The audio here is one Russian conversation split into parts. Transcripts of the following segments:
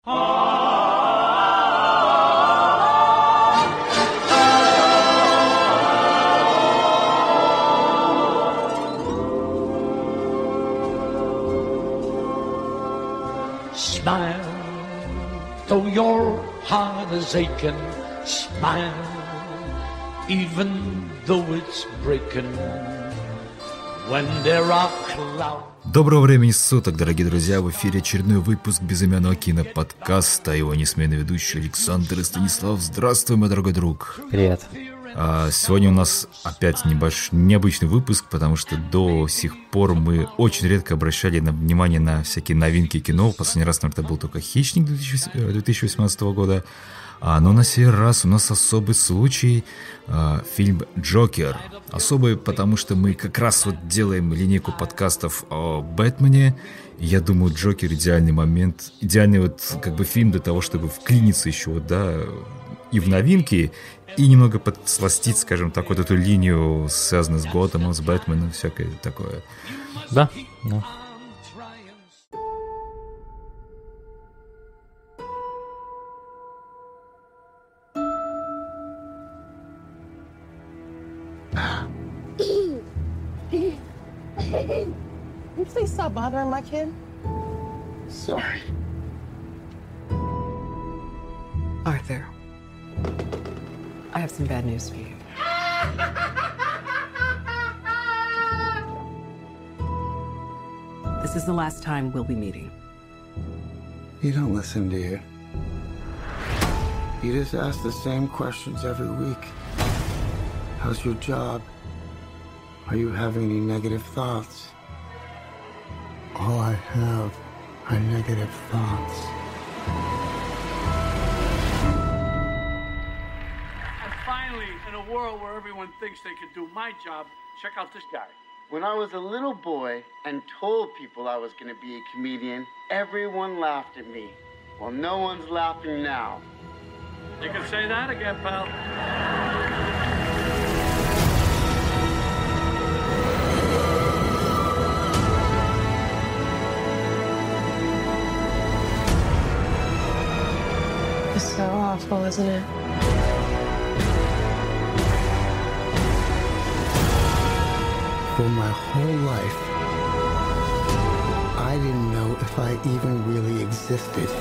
Smile, though your heart is aching. Smile, even though it's breaking. When there are clouds. Доброго времени суток, дорогие друзья! В эфире очередной выпуск безымянного киноподкаста. Его несменный ведущий Александр и Станислав. Здравствуй, мой дорогой друг! Привет! Сегодня у нас опять необычный выпуск, потому что до сих пор мы очень редко обращали внимание на всякие новинки кино. Последний раз, наверное, это был только «Хищник» 2018 года. Но на сей раз у нас особый случай, фильм «Джокер». Особый, потому что мы как раз вот делаем линейку подкастов о Бэтмене. И я думаю, «Джокер» идеальный момент, идеальный вот как бы фильм для того, чтобы вклиниться еще вот, да, и в новинки, и немного подсластить, скажем так, вот эту линию, связанную с Готэмом, с Бэтменом, всякое такое. Да, да. Can you please stop bothering my kid? Sorry. Arthur, I have some bad news for you. This is the last time we'll be meeting. You don't listen, do you? You just ask the same questions every week. How's your job? Are you having any negative thoughts? All I have are negative thoughts. And finally, in a world where everyone thinks they could do my job, check out this guy. When I was a little boy and told people I was going to be a comedian, everyone laughed at me. Well, no one's laughing now. You can say that again, pal. It's so awful, isn't it? For my whole life, I didn't know if I even really existed.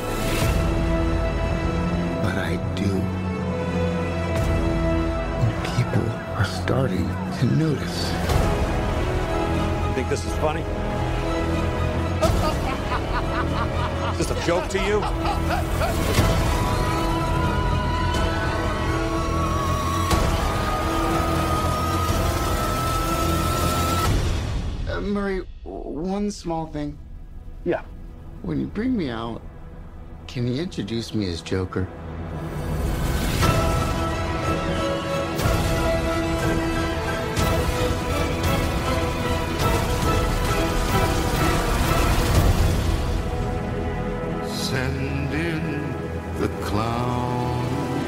But I do. And people are starting to notice. You think this is funny? Is this a joke to you? Murray, one small thing. Yeah. When you bring me out, can you introduce me as Joker? Send in the clowns.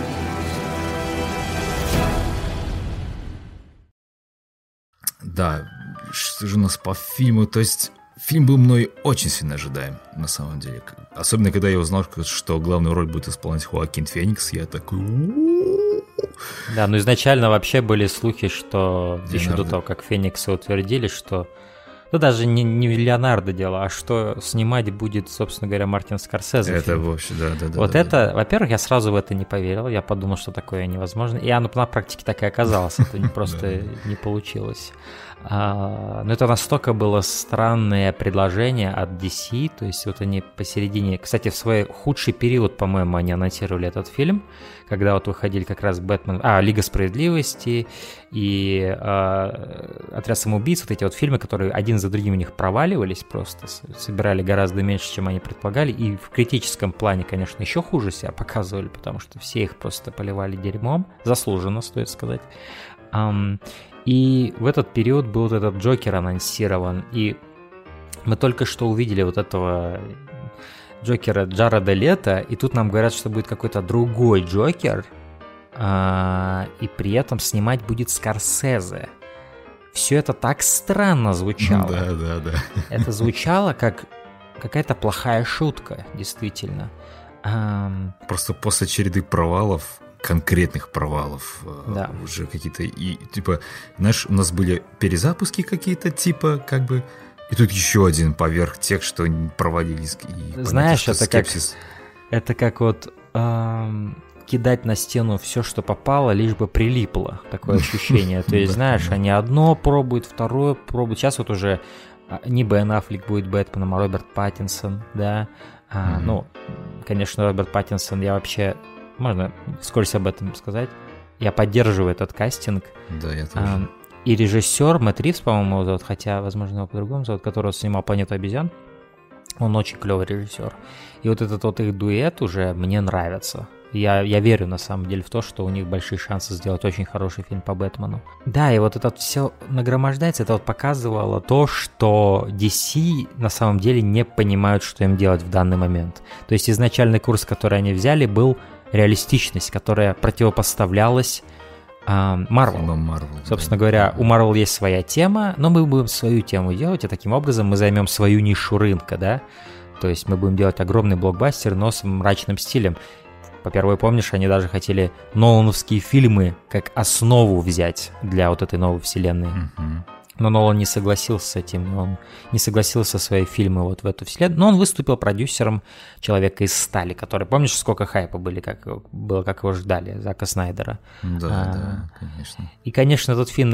Да, что же у нас по фильму? То есть фильм был мной очень сильно ожидаем, на самом деле. Особенно, когда я узнал, что главную роль будет исполнять Хоакин Феникс, я такой... Да, ну изначально вообще были слухи, что Леонардо. еще до того, как Феникса утвердили, что... Ну, даже не Леонардо дело, а что снимать будет, собственно говоря, Мартин Скорсезе. Это фильм. вообще, да. Вот это, во-первых, я сразу в это не поверил, я подумал, что такое невозможно. И оно на практике так и оказалось, это просто не получилось. Но это настолько было странное предложение от DC, то есть вот они посередине... Кстати, в свой худший период, по-моему, они анонсировали этот фильм, когда вот выходили как раз Бэтмен... Лига Справедливости и Отряд самоубийц, вот эти вот фильмы, которые один за другим у них проваливались просто, собирали гораздо меньше, чем они предполагали, и в критическом плане, конечно, еще хуже себя показывали, потому что все их просто поливали дерьмом, заслуженно, стоит сказать. И в этот период был вот этот Джокер анонсирован, и мы только что увидели вот этого Джокера Джареда Лето, и тут нам говорят, что будет какой-то другой Джокер, и при этом снимать будет Скорсезе. Все это так странно звучало. Да. Это звучало как какая-то плохая шутка, действительно. Просто после череды провалов, конкретных провалов, Да. уже какие-то, и типа, знаешь, у нас были перезапуски какие-то, типа, как бы, и тут еще один поверх тех, что провалились. И, Знаешь, понятно, это это как вот кидать на стену все, что попало, лишь бы прилипло. Такое ощущение. То есть, знаешь, они одно пробуют, второе пробуют. Сейчас вот уже не Бен Аффлек будет Бэтменом, а Роберт Паттинсон, да. Ну, конечно, Роберт Паттинсон, я вообще... Можно вскользь об этом сказать? Я поддерживаю этот кастинг. Да, я тоже. И режиссер Мэтт Ривз, по-моему, его зовут, хотя, возможно, его по-другому зовут, который снимал «Планету обезьян». Он очень клевый режиссер. И вот этот вот их дуэт уже мне нравится. Я верю, на самом деле, в то, что у них большие шансы сделать очень хороший фильм по Бэтмену. Да, и вот это все нагромождается, это вот показывало то, что DC на самом деле не понимают, что им делать в данный момент. То есть изначальный курс, который они взяли, был реалистичность, которая противопоставлялась Marvel. Собственно говоря, у Marvel есть своя тема, но мы будем свою тему делать, и таким образом мы займем свою нишу рынка, да? То есть мы будем делать огромный блокбастер, но с мрачным стилем. По-первых, помнишь, они даже хотели нолановские фильмы как основу взять для вот этой новой вселенной. Но Нолан не согласился с этим, он не согласился свои фильмы вот в эту вселенную. Но он выступил продюсером «Человека из стали», который, помнишь, сколько хайпа как его ждали, Зака Снайдера. Да, конечно. И, конечно, этот фильм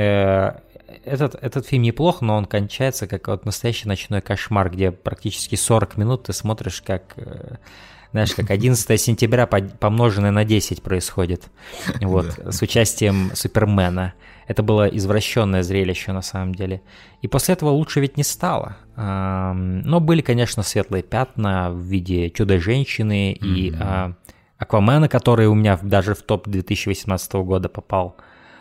этот фильм неплох, но он кончается как вот настоящий ночной кошмар, где практически 40 минут ты смотришь, как... Знаешь, как 11 сентября помноженное на 10 происходит, вот, с участием Супермена. Это было извращенное зрелище на самом деле. И после этого лучше ведь не стало. Но были, конечно, светлые пятна в виде Чудо-женщины и Аквамена, который у меня даже в топ 2018 года попал.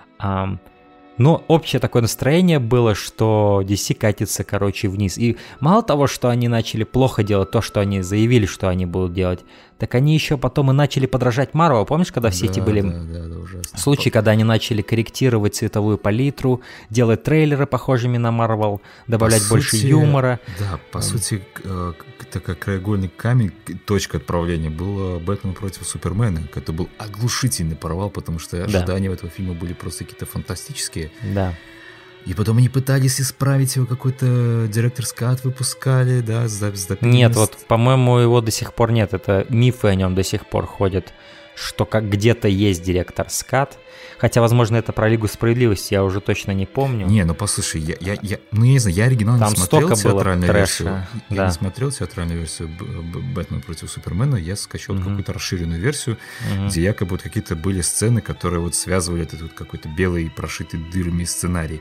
Но общее такое настроение было, что DC катится, вниз. И мало того, что они начали плохо делать то, что они заявили, что они будут делать, так они еще потом и начали подражать Marvel. Помнишь, когда все эти были случаи, когда они начали корректировать цветовую палитру, делать трейлеры похожими на Marvel, добавлять больше юмора. Да, по сути, такой краеугольный камень, точка отправления была «Бэтмен против Супермена». Это был оглушительный провал, потому что ожидания этого фильма были просто какие-то фантастические. Да. И потом они пытались исправить его, какой-то директорский ад выпускали, да, Нет, вот, по-моему, его до сих пор нет. Это мифы о нем до сих пор ходят, что как где-то есть директор скат. Хотя, возможно, это про Лигу Справедливости, я уже точно не помню. Не, ну послушай, я не знаю, я оригинал не смотрел театральную версию. Да. Я не смотрел театральную версию «Бэтмен против Супермена», я скачал какую-то расширенную версию, где якобы вот какие-то были сцены, которые вот связывали этот вот какой-то белый, прошитый дырами сценарий.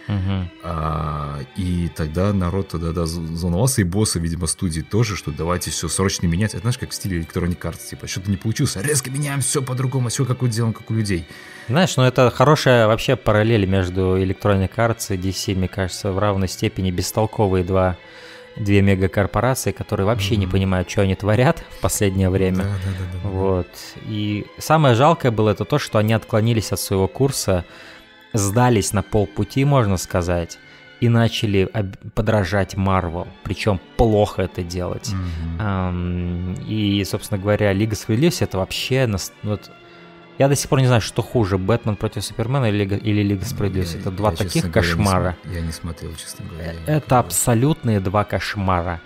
И тогда народ волновался, и боссы, видимо, студии тоже, что давайте все срочно менять. Это, знаешь, как в стиле Electronic Arts, типа, что-то не получилось, резко меняем все по-другому, все как делаем, как у людей. Знаешь, ну это хорошая вообще параллель между Electronic Arts и DC, мне кажется, в равной степени бестолковые две мегакорпорации, которые вообще не понимают, что они творят в последнее время. Да. Вот. И самое жалкое было это то, что они отклонились от своего курса, сдались на полпути, можно сказать, и начали подражать Marvel, причем плохо это делать. И, собственно говоря, Лига Справедливости — это вообще... Вот, я до сих пор не знаю, что хуже, Бэтмен против Супермена или Лига Справедливости. Это два таких кошмара. Я не смотрел, честно говоря. Это абсолютные два кошмара.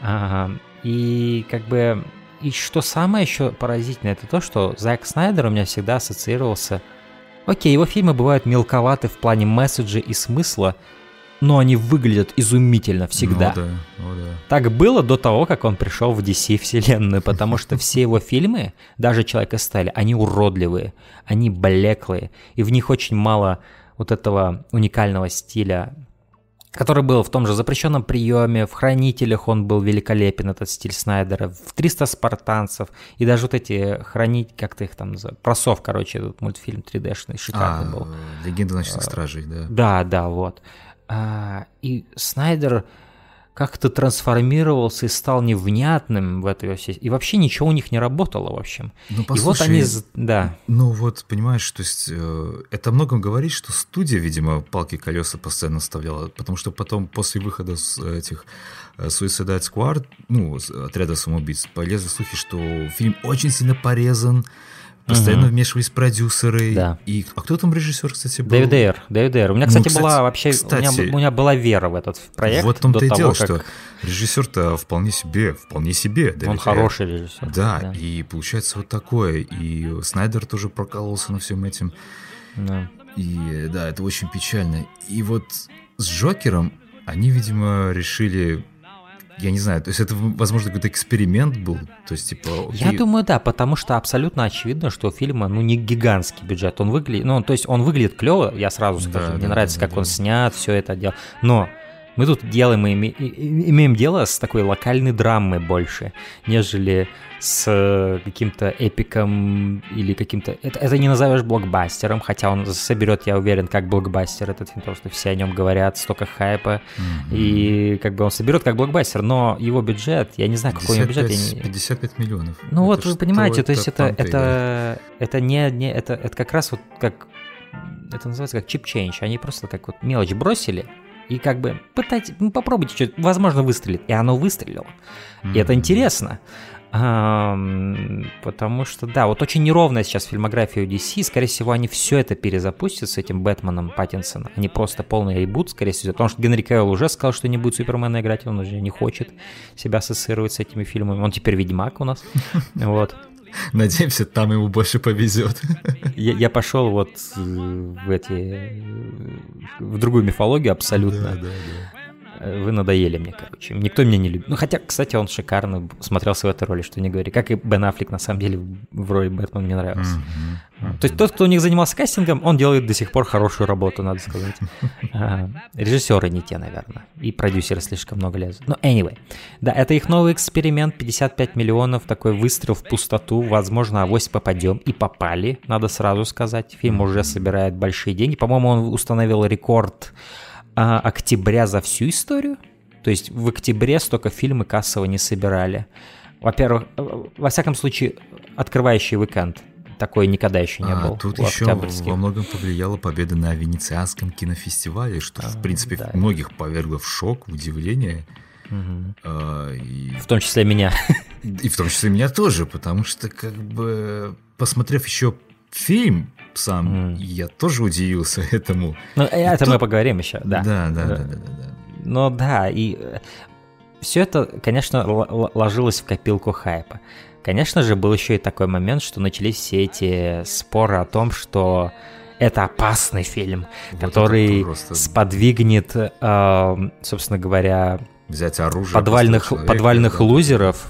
И как бы... И что самое еще поразительное, это то, что Зак Снайдер у меня всегда ассоциировался... Окей, его фильмы бывают мелковаты в плане месседжа и смысла, но они выглядят изумительно всегда. Да. Так было до того, как он пришел в DC-вселенную, потому что все его фильмы, даже «Человек из стали», они уродливые, они блеклые, и в них очень мало вот этого уникального стиля, который был в том же «Запрещенном приеме», в «Хранителях» он был великолепен, этот стиль Снайдера, в «300 спартанцев», и даже вот эти как-то их там называют, «Просов», этот мультфильм 3D-шный, шикарный был. «Легенда ночных стражей», да. Да, вот. И Снайдер, как-то трансформировался и стал невнятным в этой всей... И вообще ничего у них не работало, в общем. Ну, послушай, и вот они... Да. Ну вот, понимаешь, то есть это о многом говорит, что студия, видимо, палки и колеса постоянно вставляла, потому что потом, после выхода с этих Suicide Squad, ну, отряда самоубийц, полезли слухи, что фильм очень сильно порезан, постоянно вмешивались продюсеры. Да. И... А кто там режиссер, кстати, был? Дэвид Эйр. У меня, кстати, была вообще... Кстати, у меня была вера в этот проект. Вот в том-то до и того, дело, как... что режиссер-то вполне себе Дэвид Он Эйр. хороший режиссер. Да, и получается вот такое. И Снайдер тоже прокололся на всем этим. Да. И да, это очень печально. И вот с Джокером они, видимо, решили... Я не знаю, то есть это, возможно, какой-то эксперимент был, то есть типа... Я думаю, да, потому что абсолютно очевидно, что у фильма, ну, не гигантский бюджет, он выглядит, ну, то есть он выглядит клево, я сразу скажу, мне нравится, как он снят, все это дело, но мы тут делаем, имеем дело с такой локальной драмой больше, нежели с каким-то эпиком или каким-то... Это не назовешь блокбастером, хотя он соберет, я уверен, как блокбастер этот фильм, потому что все о нем говорят, столько хайпа, и как бы он соберет как блокбастер, но его бюджет, я не знаю, какой у него бюджет. 55 миллионов. Ну вот вы понимаете, то есть это как раз вот как... Это называется как чип-чейндж, они просто как вот мелочь бросили, и как бы попробуйте что-то, возможно, выстрелит. И оно выстрелило. И это интересно. Потому что, да, вот очень неровная сейчас фильмография у DC. Скорее всего, они все это перезапустят с этим Бэтменом Паттинсона. Они просто полный ребут, скорее всего. Потому что Генри Кевилл уже сказал, что не будет Супермена играть. Он уже не хочет себя ассоциировать с этими фильмами. Он теперь Ведьмак у нас. Вот. Надеемся, там ему больше повезет. Я пошел вот в другую мифологию абсолютно. Да. Вы надоели мне, короче. Никто меня не любит. Ну, хотя, кстати, он шикарно смотрелся в этой роли, что не говори. Как и Бен Аффлек, на самом деле, в роли Бэтмена мне нравился. То есть тот, кто у них занимался кастингом, он делает до сих пор хорошую работу, надо сказать. Режиссеры не те, наверное. И продюсеры слишком много лезут. Но anyway. Да, это их новый эксперимент. 55 миллионов, такой выстрел в пустоту. Возможно, авось попадем. И попали, надо сразу сказать. Фильм уже собирает большие деньги. По-моему, он установил рекорд октября за всю историю. То есть в октябре столько фильмы кассово не собирали. Во-первых, во всяком случае, открывающий уикенд. Такой никогда еще не был. Тут еще во многом повлияла победа на Венецианском кинофестивале, что, в принципе, многих повергло в шок, в удивление. В том числе меня. И в том числе меня тоже, потому что, как бы, посмотрев еще фильм сам, я тоже удивился этому. Ну, это мы поговорим еще, да. Да. Ну да, и все это, конечно, ложилось в копилку хайпа. Конечно же, был еще и такой момент, что начались все эти споры о том, что это опасный фильм, вот который сподвигнет, собственно говоря, взять оружие, подвальных лузеров,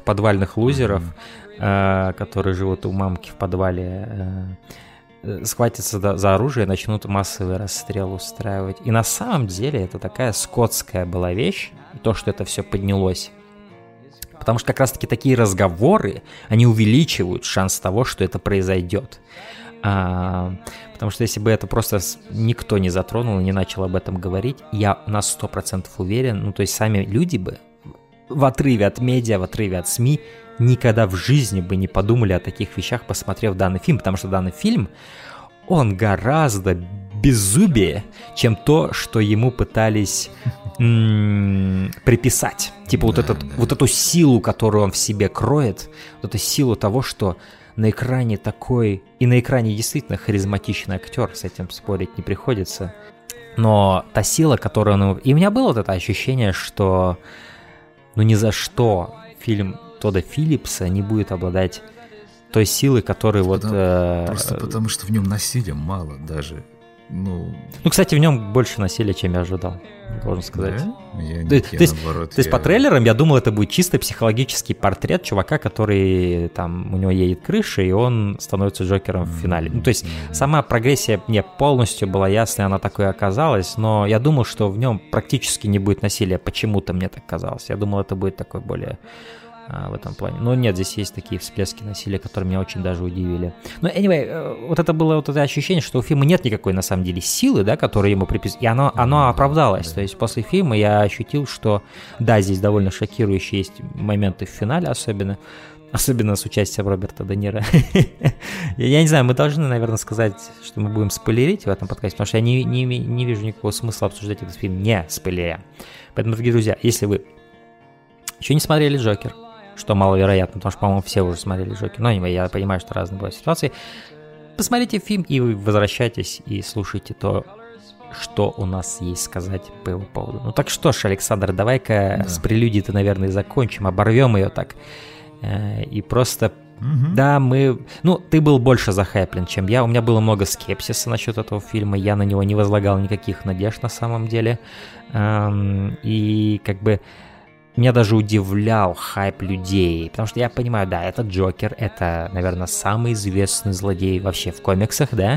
которые живут у мамки в подвале, схватятся за оружие и начнут массовый расстрел устраивать. И на самом деле это такая скотская была вещь, то, что это все поднялось. Потому что как раз-таки такие разговоры, они увеличивают шанс того, что это произойдет. Потому что если бы это просто никто не затронул и не начал об этом говорить, я на 100% уверен, ну то есть сами люди бы в отрыве от медиа, в отрыве от СМИ никогда в жизни бы не подумали о таких вещах, посмотрев данный фильм, потому что данный фильм, он гораздо беззубее, чем то, что ему пытались приписать. Типа вот эту силу, которую он в себе кроет, вот эту силу того, что на экране такой, и на экране действительно харизматичный актер, с этим спорить не приходится, но та сила, которую он... И у меня было вот это ощущение, что ну ни за что фильм Тодда Филлипса не будет обладать той силой, которой Просто потому, что в нем насилия мало даже. Ну, кстати, в нем больше насилия, чем я ожидал, должен сказать. Да? То есть по трейлерам я думал, это будет чисто психологический портрет чувака, который там, у него едет крыша, и он становится Джокером в финале. Ну, то есть сама прогрессия мне полностью была ясной, она такой оказалась, но я думал, что в нем практически не будет насилия. Почему-то мне так казалось. Я думал, это будет такой более в этом плане. Но нет, здесь есть такие всплески насилия, которые меня очень даже удивили. Но anyway, вот это было вот это ощущение, что у фильма нет никакой на самом деле силы, да, которую ему приписывают, и оно оправдалось. То есть после фильма я ощутил, что да, здесь довольно шокирующие есть моменты в финале особенно с участием Роберта Де Ниро. Я не знаю, мы должны, наверное, сказать, что мы будем спойлерить в этом подкасте, потому что я не вижу никакого смысла обсуждать этот фильм не спойлеря. Поэтому, дорогие друзья, если вы еще не смотрели «Джокер», что маловероятно, потому что, по-моему, все уже смотрели «Джокер», но я понимаю, что разные бывают ситуации, посмотрите фильм и вы возвращайтесь и слушайте то, что у нас есть сказать по его поводу. Ну так что ж, Александр, давай-ка с прелюдией-то, наверное, закончим, оборвем ее так. И просто, да, ты был больше захайплен, чем я. У меня было много скепсиса насчет этого фильма. Я на него не возлагал никаких надежд на самом деле. И как бы меня даже удивлял хайп людей. Потому что я понимаю, да, это Джокер, это, наверное, самый известный злодей вообще в комиксах, да.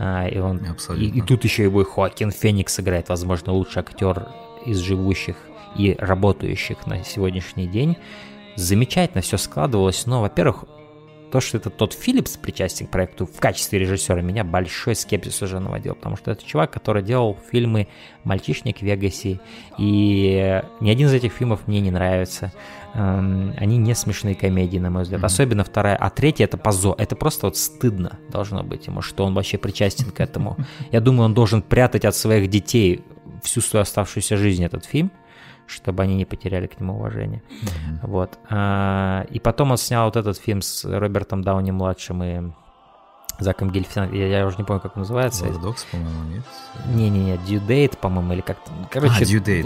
И тут еще его Хоакин Феникс играет, возможно, лучший актер из живущих и работающих на сегодняшний день. Замечательно все складывалось, но, во-первых, то, что это Тодд Филлипс причастен к проекту в качестве режиссера, меня большой скепсис уже наводил, потому что это чувак, который делал фильмы «Мальчишник в Вегасе», и ни один из этих фильмов мне не нравится. Они не смешные комедии, на мой взгляд. Особенно вторая, а третья — это позор. Это просто вот стыдно должно быть ему, что он вообще причастен к этому. Я думаю, он должен прятать от своих детей всю свою оставшуюся жизнь этот фильм, чтобы они не потеряли к нему уважение. Вот. И потом он снял вот этот фильм с Робертом Дауни-младшим и Заком Гельфином. Я уже не помню, как он называется. War Dogs, по-моему, нет? Не-не-не, Due Date, по-моему, или как-то. Короче,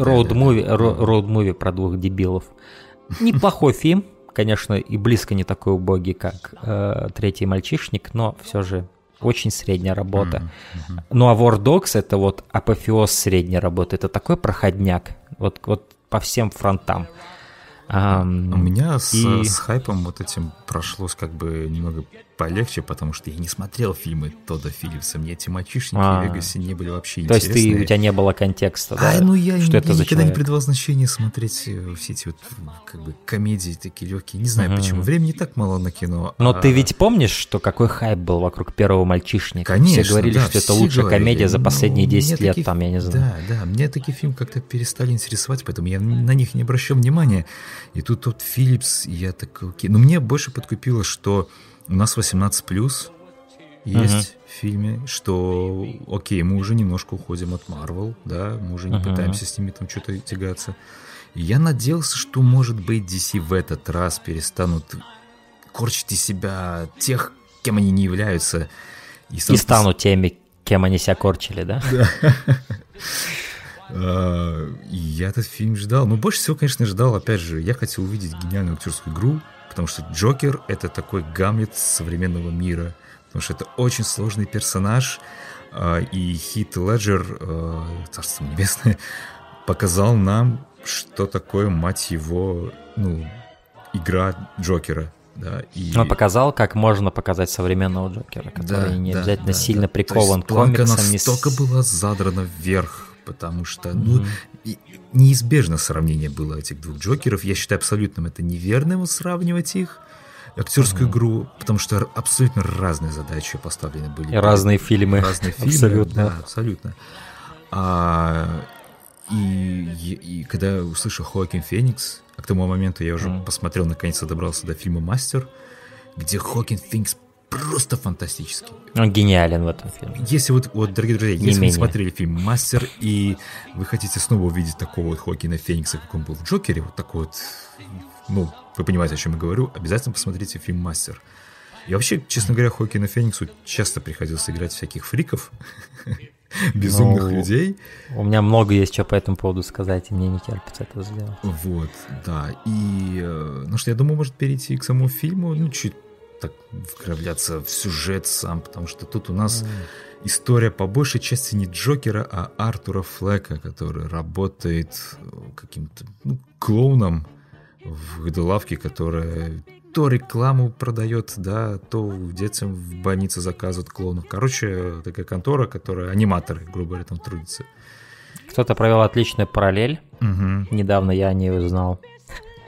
роуд-муви про двух дебилов. Неплохой фильм, конечно, и близко не такой убогий, как «Третий мальчишник», но все же очень средняя работа. Ну а War Dogs — это вот апофеоз средней работы. Это такой проходняк. Вот по всем фронтам. У меня с хайпом вот этим прошлось как бы немного полегче, потому что я не смотрел фильмы Тодда Филлипса. Мне эти «Мальчишники» в Вегасе не были вообще интересны. То интересны. есть у тебя не было контекста, да? Я никогда человек? не придавал значения смотреть все эти вот как бы комедии такие легкие. Не знаю почему. Времени так мало на кино. Но ты ведь помнишь, что какой хайп был вокруг первого «Мальчишника»? Конечно, все говорили, что это лучшая комедия за последние 10 лет, там, я не знаю. Да, мне такие фильмы как-то перестали интересовать, поэтому я на них не обращал внимания. И тут тот Филлипс, я так окей. Но мне больше подкупило, что у нас 18+, есть в фильме, что окей, мы уже немножко уходим от Marvel, да, мы уже не пытаемся с ними там что-то тягаться. И я надеялся, что, может быть, DC в этот раз перестанут корчить из себя тех, кем они не являются. И станут теми, кем они себя корчили, да? И я этот фильм ждал. Но больше всего, конечно, ждал, опять же, я хотел увидеть гениальную актерскую игру, потому что Джокер — это такой Гамлет современного мира, потому что это очень сложный персонаж, и Хит Леджер, царство небесное, показал нам, что такое, мать его, игра Джокера. Да, и... Он показал, как можно показать современного Джокера, который не обязательно сильно прикован к комиксам. Планка настолько была задрана вверх, потому что, неизбежно сравнение было этих двух Джокеров. Я считаю абсолютно это неверным сравнивать их, актерскую игру, потому что абсолютно разные задачи поставлены были. И разные фильмы. Абсолютно. Да, абсолютно. И когда я услышал Хоакин Феникс, а к тому моменту я уже посмотрел, наконец-то добрался до фильма «Мастер», где Хоакин Феникс просто фантастический. Он гениален в этом фильме. Если вот дорогие друзья, если вы смотрели фильм «Мастер», и вы хотите снова увидеть такого вот Хоакина Феникса, как он был в «Джокере», вот такой вот, вы понимаете, о чем я говорю, обязательно посмотрите фильм «Мастер». И вообще, честно говоря, Хоакину Фениксу часто приходилось играть всяких фриков, безумных людей. У меня много есть что по этому поводу сказать, и мне не терпится это сделать. Вот, да. И, что я думаю, может перейти к самому фильму, чуть так вкравляться в сюжет сам, потому что тут у нас история по большей части не Джокера, а Артура Флека, который работает каким-то клоуном в лавке, которая то рекламу продает, да, то детям в больнице заказывают клоунов. Короче, такая контора, которая аниматоры, грубо говоря, там трудятся. Кто-то провел отличную параллель. Недавно я о ней узнал.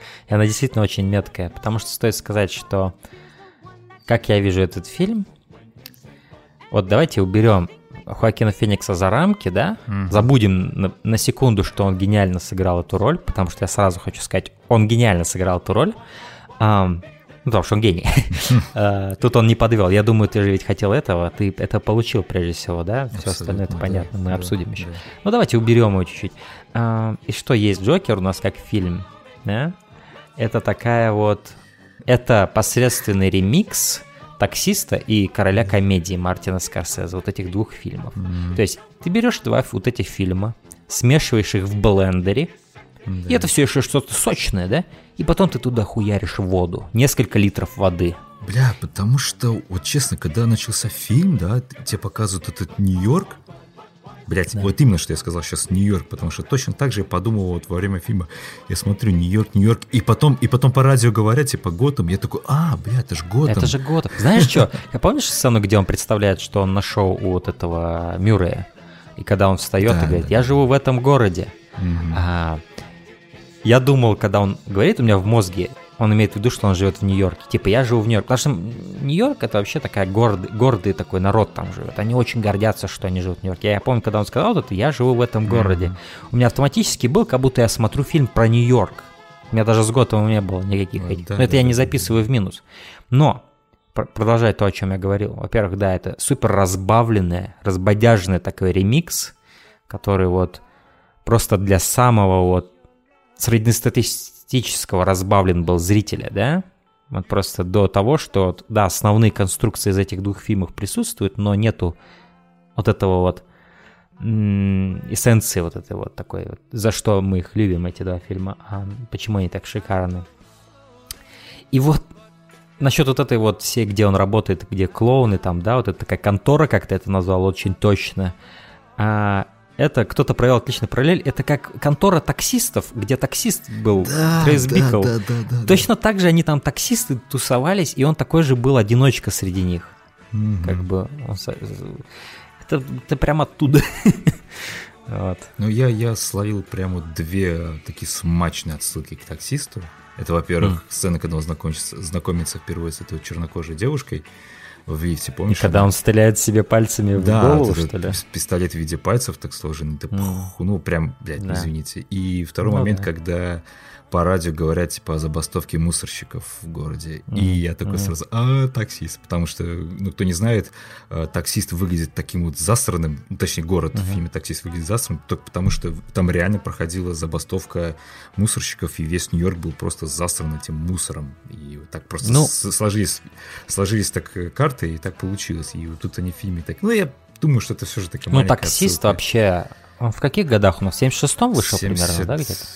И она действительно очень меткая, потому что стоит сказать, что как я вижу этот фильм, вот давайте уберем Хоакина Феникса за рамки, да, забудем на секунду, что он гениально сыграл эту роль, потому что я сразу хочу сказать, он гениально сыграл эту роль, потому что он гений. Тут он не подвел. Я думаю, ты же ведь хотел этого, ты это получил прежде всего, да? Все остальное это понятно, мы обсудим еще. Ну давайте уберем его чуть-чуть. И что есть Джокер у нас как фильм, да? Это такая вот, это посредственный ремикс «Таксиста» и «Короля комедии» Мартина Скорсезе, вот этих двух фильмов. То есть ты берешь два вот этих фильма, смешиваешь их в блендере, и это все еще что-то сочное, да? И потом ты туда хуяришь воду, несколько литров воды. Бля, потому что, вот честно, когда начался фильм, да, тебе показывают этот Нью-Йорк, блядь, вот именно, что я сказал сейчас Нью-Йорк, потому что точно так же я подумал вот во время фильма, я смотрю Нью-Йорк, и потом по радио говорят, типа, Готэм, я такой, бля, это же Готэм. Это же Готэм. Знаешь что, помнишь сцену, где он представляет, что он на шоу у вот этого Мюррея, и когда он встает и говорит, я живу в этом городе. Я думал, когда он говорит, у меня в мозге, он имеет в виду, что он живет в Нью-Йорке. Типа, я живу в Нью-Йорке. Потому что Нью-Йорк — это вообще такая гордый такой народ там живет. Они очень гордятся, что они живут в Нью-Йорке. Я помню, когда он сказал это, я живу в этом городе. У меня автоматически был, как будто я смотрю фильм про Нью-Йорк. У меня даже с Готэмом не было никаких этих. Но это я не записываю в минус. Но, продолжая то, о чем я говорил. Во-первых, да, это супер разбавленный, разбодяжный такой ремикс, который вот просто для самого вот среднестатистического разбавлен был зрителя, да? Вот просто до того, что, да, основные конструкции из этих двух фильмов присутствуют, но нету вот этого вот эссенции вот этой вот такой вот, за что мы их любим, эти два фильма, а почему они так шикарны. И вот насчет вот этой вот всей, где он работает, где клоуны там, да, вот это такая контора, как ты это назвал, очень точно. Это кто-то провел отличный параллель. Это как контора таксистов, где таксист был Трейс Бикл. Точно так же они там таксисты тусовались, и он такой же был одиночка среди них. Как бы это прямо оттуда. Вот. Ну, я словил прямо две такие смачные отсылки к таксисту. Это, во-первых, сцена, когда он знакомится впервые с этой чернокожей девушкой в лифте, помнишь? И когда он стреляет себе пальцами в голову, что ли? Пистолет в виде пальцев так сложен. Ну, прям, блядь, извините. И второй момент, когда по радио говорят, типа, о забастовке мусорщиков в городе. И я такой сразу, таксист. Потому что, ну, кто не знает, таксист выглядит таким вот засранным, точнее, город в фильме «Таксист» выглядит засранным, только потому что там реально проходила забастовка мусорщиков, и весь Нью-Йорк был просто засран этим мусором. И вот так просто сложились так карты, и так получилось. И вот тут они в фильме так... Ну, я думаю, что это все же такая маленькая «Таксист» отсылка. Вообще... Он в каких годах у нас? В 76-м вышел примерно, да, где-то?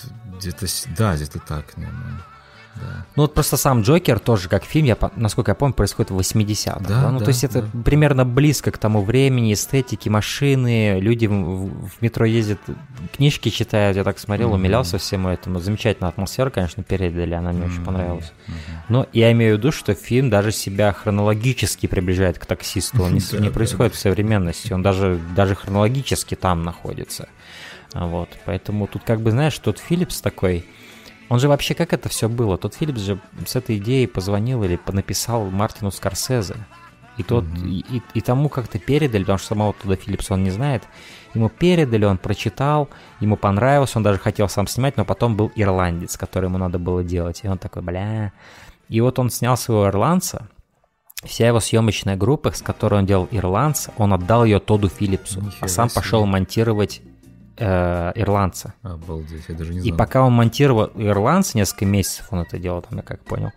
Где-то так, наверное. Да. Ну вот просто сам Джокер тоже как фильм, насколько я помню, происходит в 80-х. Да? Ну то есть это примерно близко к тому времени, эстетики, машины, люди в метро ездят, книжки читают, я так смотрел, умилялся всему этому. Замечательная атмосфера, конечно, передали, она мне очень понравилась. Но я имею в виду, что фильм даже себя хронологически приближает к таксисту, он не происходит в современности, он даже хронологически там находится. Вот, поэтому тут как бы, знаешь, тот Филлипс такой, он же вообще, как это все было? Тот Филлипс же с этой идеей позвонил или написал Мартину Скорсезе, и тот, и тому как-то передали, потому что самого туда Филлипса он не знает, ему передали, он прочитал, ему понравилось, он даже хотел сам снимать, но потом был ирландец, который ему надо было делать, и он такой, и вот он снял своего ирландца, вся его съемочная группа, с которой он делал ирландца, он отдал ее Тодду Филлипсу, а сам пошел монтировать ирландца. Обалдеть, я даже не знал. И пока он монтировал ирландца, несколько месяцев он это делал, там, я как понял,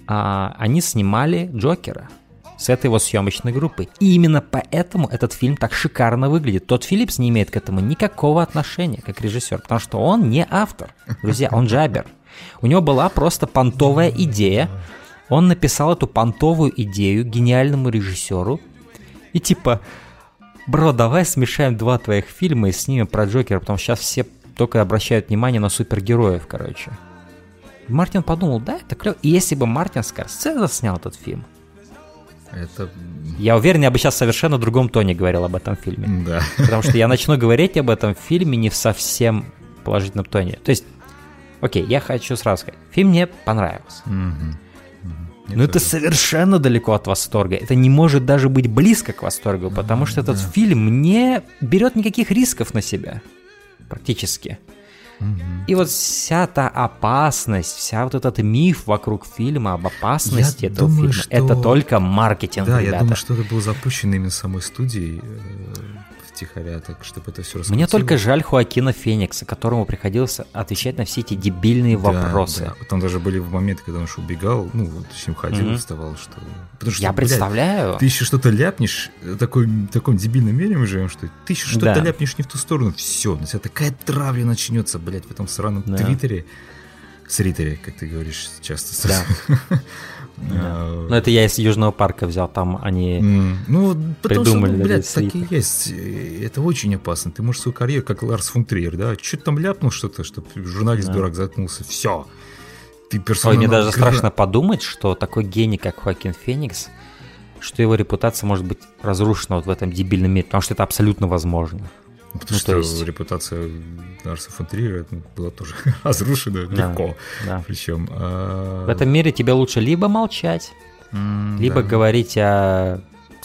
они снимали Джокера с этой его съемочной группой. И именно поэтому этот фильм так шикарно выглядит. Тот Филлипс не имеет к этому никакого отношения, как режиссер, потому что он не автор. Друзья, он джабер. У него была просто понтовая идея. Он написал эту понтовую идею гениальному режиссеру. И типа... Бро, давай смешаем два твоих фильма и снимем про Джокера, потому что сейчас все только обращают внимание на супергероев, короче. Мартин подумал, да, это клево. И если бы Мартин Скорсезе снял этот фильм, я уверен, я бы сейчас в совершенно другом тоне говорил об этом фильме. Да. Потому что я начну говорить об этом фильме не в совсем положительном тоне. То есть, окей, я хочу сразу сказать, фильм мне понравился. Но это совершенно далеко от восторга. Это не может даже быть близко к восторгу, потому что этот фильм не берет никаких рисков на себя. Практически. И вот вся та опасность, вся вот этот миф вокруг фильма об опасности этого фильма, это только маркетинг, да, ребята. Я думаю, что это было запущено именно самой студией втихаря, так, чтобы это все раскрутило. Мне только жаль Хоакина Феникса, которому приходилось отвечать на все эти дебильные вопросы. Да. Там даже были моменты, когда он уж убегал, точнее, уходил, вставал, что... Потому что, я представляю. Ты еще что-то ляпнешь, в таком дебильном мире мы живем, что ты еще что-то ляпнешь не в ту сторону, все, на тебя такая травля начнется, блядь, в этом сраном Твиттере. Сритере, как ты говоришь часто. Да. Ну, это я из Южного парка взял, там они придумали. Что, блядь, так и есть. Это очень опасно. Ты можешь свою карьеру, как Ларс фон Триер, да, что-то там ляпнул что-то, чтобы журналист-дурак заткнулся, все. Ты персонаж. Ой, мне даже страшно подумать, что такой гений, как Хоакин Феникс, что его репутация может быть разрушена вот в этом дебильном мире, потому что это абсолютно возможно. Потому что репутация Ларса фон Триера была тоже разрушена легко. Да. Причем, в этом мире тебе лучше либо молчать, либо говорить о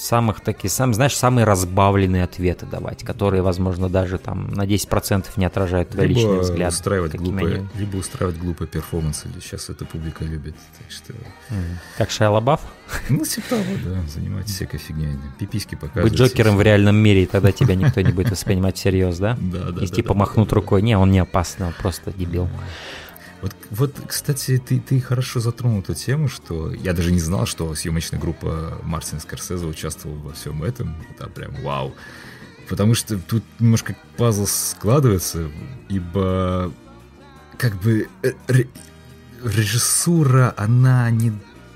самые разбавленные ответы давать, которые, возможно, даже там на 10% не отражают твои личные взгляды. Либо устраивать глупые перформансы. Сейчас эта публика любит. Так что... Как Шайа Лабаф? Типа того, да. Занимайтесь всякой фигней. Пиписьки показывать. Быть Джокером в реальном мире, и тогда тебя никто не будет воспринимать всерьез, да? Да. И типа махнут рукой. Не, он не опасный, он просто дебил. Вот, кстати, ты хорошо затронул эту тему, что я даже не знал, что съемочная группа Мартина Скорсезе участвовала во всем этом. Это прям вау. Потому что тут немножко пазл складывается, ибо как бы режиссура, она не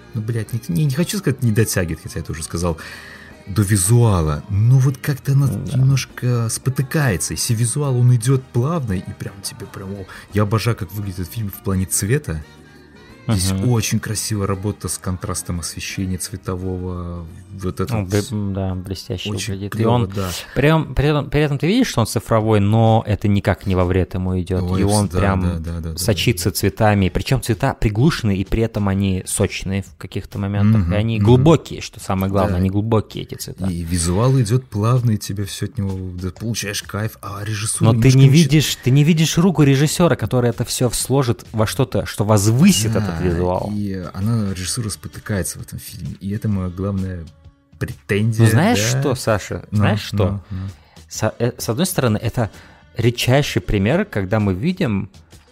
хочу сказать не дотягивает, хотя я это уже сказал, до визуала, но вот как-то она немножко спотыкается. Если визуал, он идет плавно, и прям тебе прям... Я обожаю, как выглядит этот фильм в плане цвета. Здесь очень красивая работа с контрастом освещения цветового. Вот это да, блестяще выглядит. И он при этом ты видишь, что он цифровой, но это никак не во вред ему идет. И он сочится цветами. Причем цвета приглушенные, и при этом они сочные в каких-то моментах. И они глубокие, что самое главное, они глубокие, эти цвета. И визуал идет плавно, и тебе все от него получаешь кайф, а режиссура... Но ты не видишь руку режиссера, который это все сложит во что-то, что возвысит этот визуал. И режиссура спотыкается в этом фильме. И это моя главная претензия. Ну, знаешь что, Саша? Знаешь что? С одной стороны, это редчайший пример, когда мы видим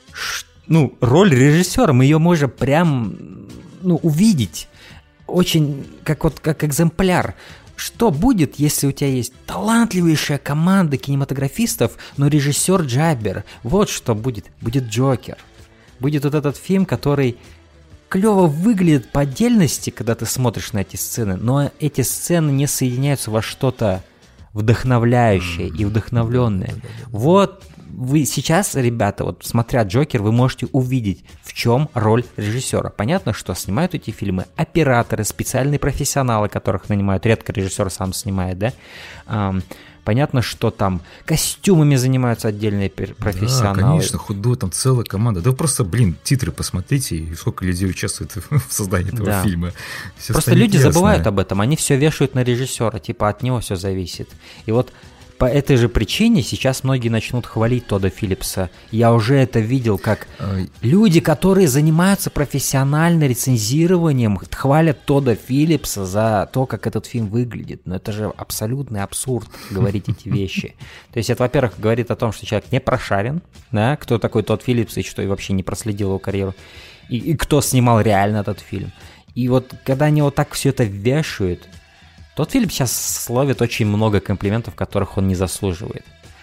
роль режиссера. Мы ее можем прям увидеть. Очень как экземпляр. Что будет, если у тебя есть талантливейшая команда кинематографистов, но режиссер Джабер? Вот что будет. Будет Джокер. Будет вот этот фильм, который клево выглядит по отдельности, когда ты смотришь на эти сцены, но эти сцены не соединяются во что-то вдохновляющее и вдохновленное. Вот вы сейчас, ребята, вот смотря Джокер, вы можете увидеть, в чем роль режиссера. Понятно, что снимают эти фильмы операторы, специальные профессионалы, которых нанимают. Редко режиссер сам снимает, да? Понятно, что там костюмами занимаются отдельные профессионалы. Да, конечно, худой, там целая команда. Да вы просто, титры посмотрите, и сколько людей участвует в создании этого фильма. Все просто люди забывают об этом, они все вешают на режиссера, типа от него все зависит. И вот по этой же причине сейчас многие начнут хвалить Тодда Филлипса. Я уже это видел, как люди, которые занимаются профессиональным рецензированием, хвалят Тодда Филлипса за то, как этот фильм выглядит. Но это же абсолютный абсурд говорить эти вещи. То есть это, во-первых, говорит о том, что человек не прошарен, да, кто такой Тодд Филлипс и что и вообще не проследил его карьеру, и кто снимал реально этот фильм. И вот когда они вот так все это вешают, тот фильм сейчас словит очень много комплиментов, которых он не заслуживает.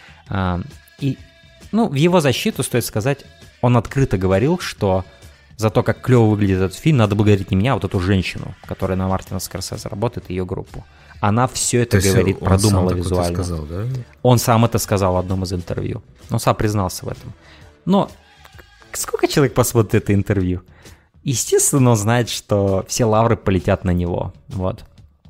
И, в его защиту стоит сказать, он открыто говорил, что за то, как клево выглядит этот фильм, надо благодарить не меня, а вот эту женщину, которая на Мартина Скорсезе работает, ее группу. Она все это говорит, продумала визуально. Сказал, да? Он сам это сказал в одном из интервью. Он сам признался в этом. Но сколько человек посмотрит это интервью? Естественно, он знает, что все лавры полетят на него. Вот.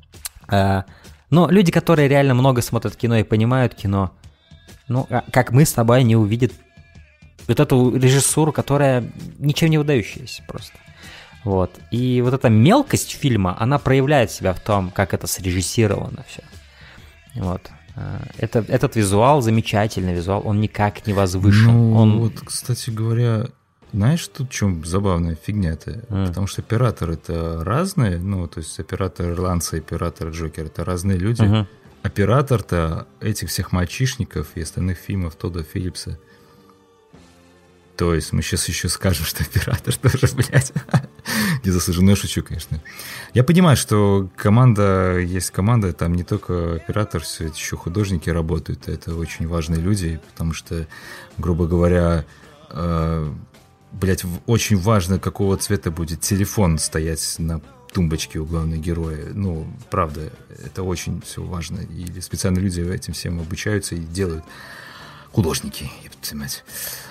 Но люди, которые реально много смотрят кино и понимают кино, как мы с тобой, не увидят вот эту режиссуру, которая ничем не выдающаяся просто. Вот. И вот эта мелкость фильма, она проявляет себя в том, как это срежиссировано все. Вот. Этот визуал, замечательный визуал, он никак не возвышен. Ну, вот, кстати говоря, знаешь, тут в чем забавная фигня-то? Потому что операторы-то разные, ну, то есть оператор ирландца и оператор Джокера — это разные люди. Оператор-то этих всех мальчишников и остальных фильмов Тодда Филлипса. То есть мы сейчас еще скажем, что оператор тоже, блядь, незаслуженно. Я шучу, конечно. Я понимаю, что есть команда, там не только оператор, все это еще художники работают. Это очень важные люди, потому что, грубо говоря, блядь, очень важно, какого цвета будет телефон стоять на тумбочке у главного героя. Ну, правда, это очень все важно. И специальные люди этим всем обучаются и делают. Художники, ебать мать.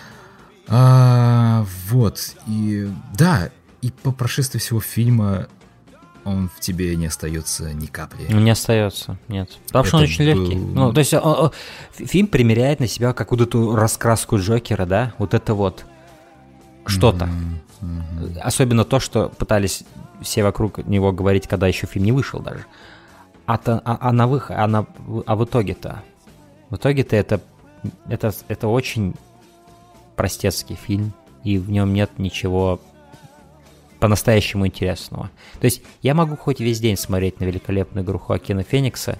Вот, и да, и по прошествии всего фильма он в тебе не остается ни капли. Не остается, нет. Потому что он очень легкий. Ну, то есть фильм примеряет на себя какую-то раскраску Джокера, да, вот это вот что-то. Особенно то, что пытались все вокруг него говорить, когда еще фильм не вышел даже. А в итоге-то это очень простецкий фильм, и в нем нет ничего по-настоящему интересного. То есть я могу хоть весь день смотреть на великолепную игру Хоакина Феникса,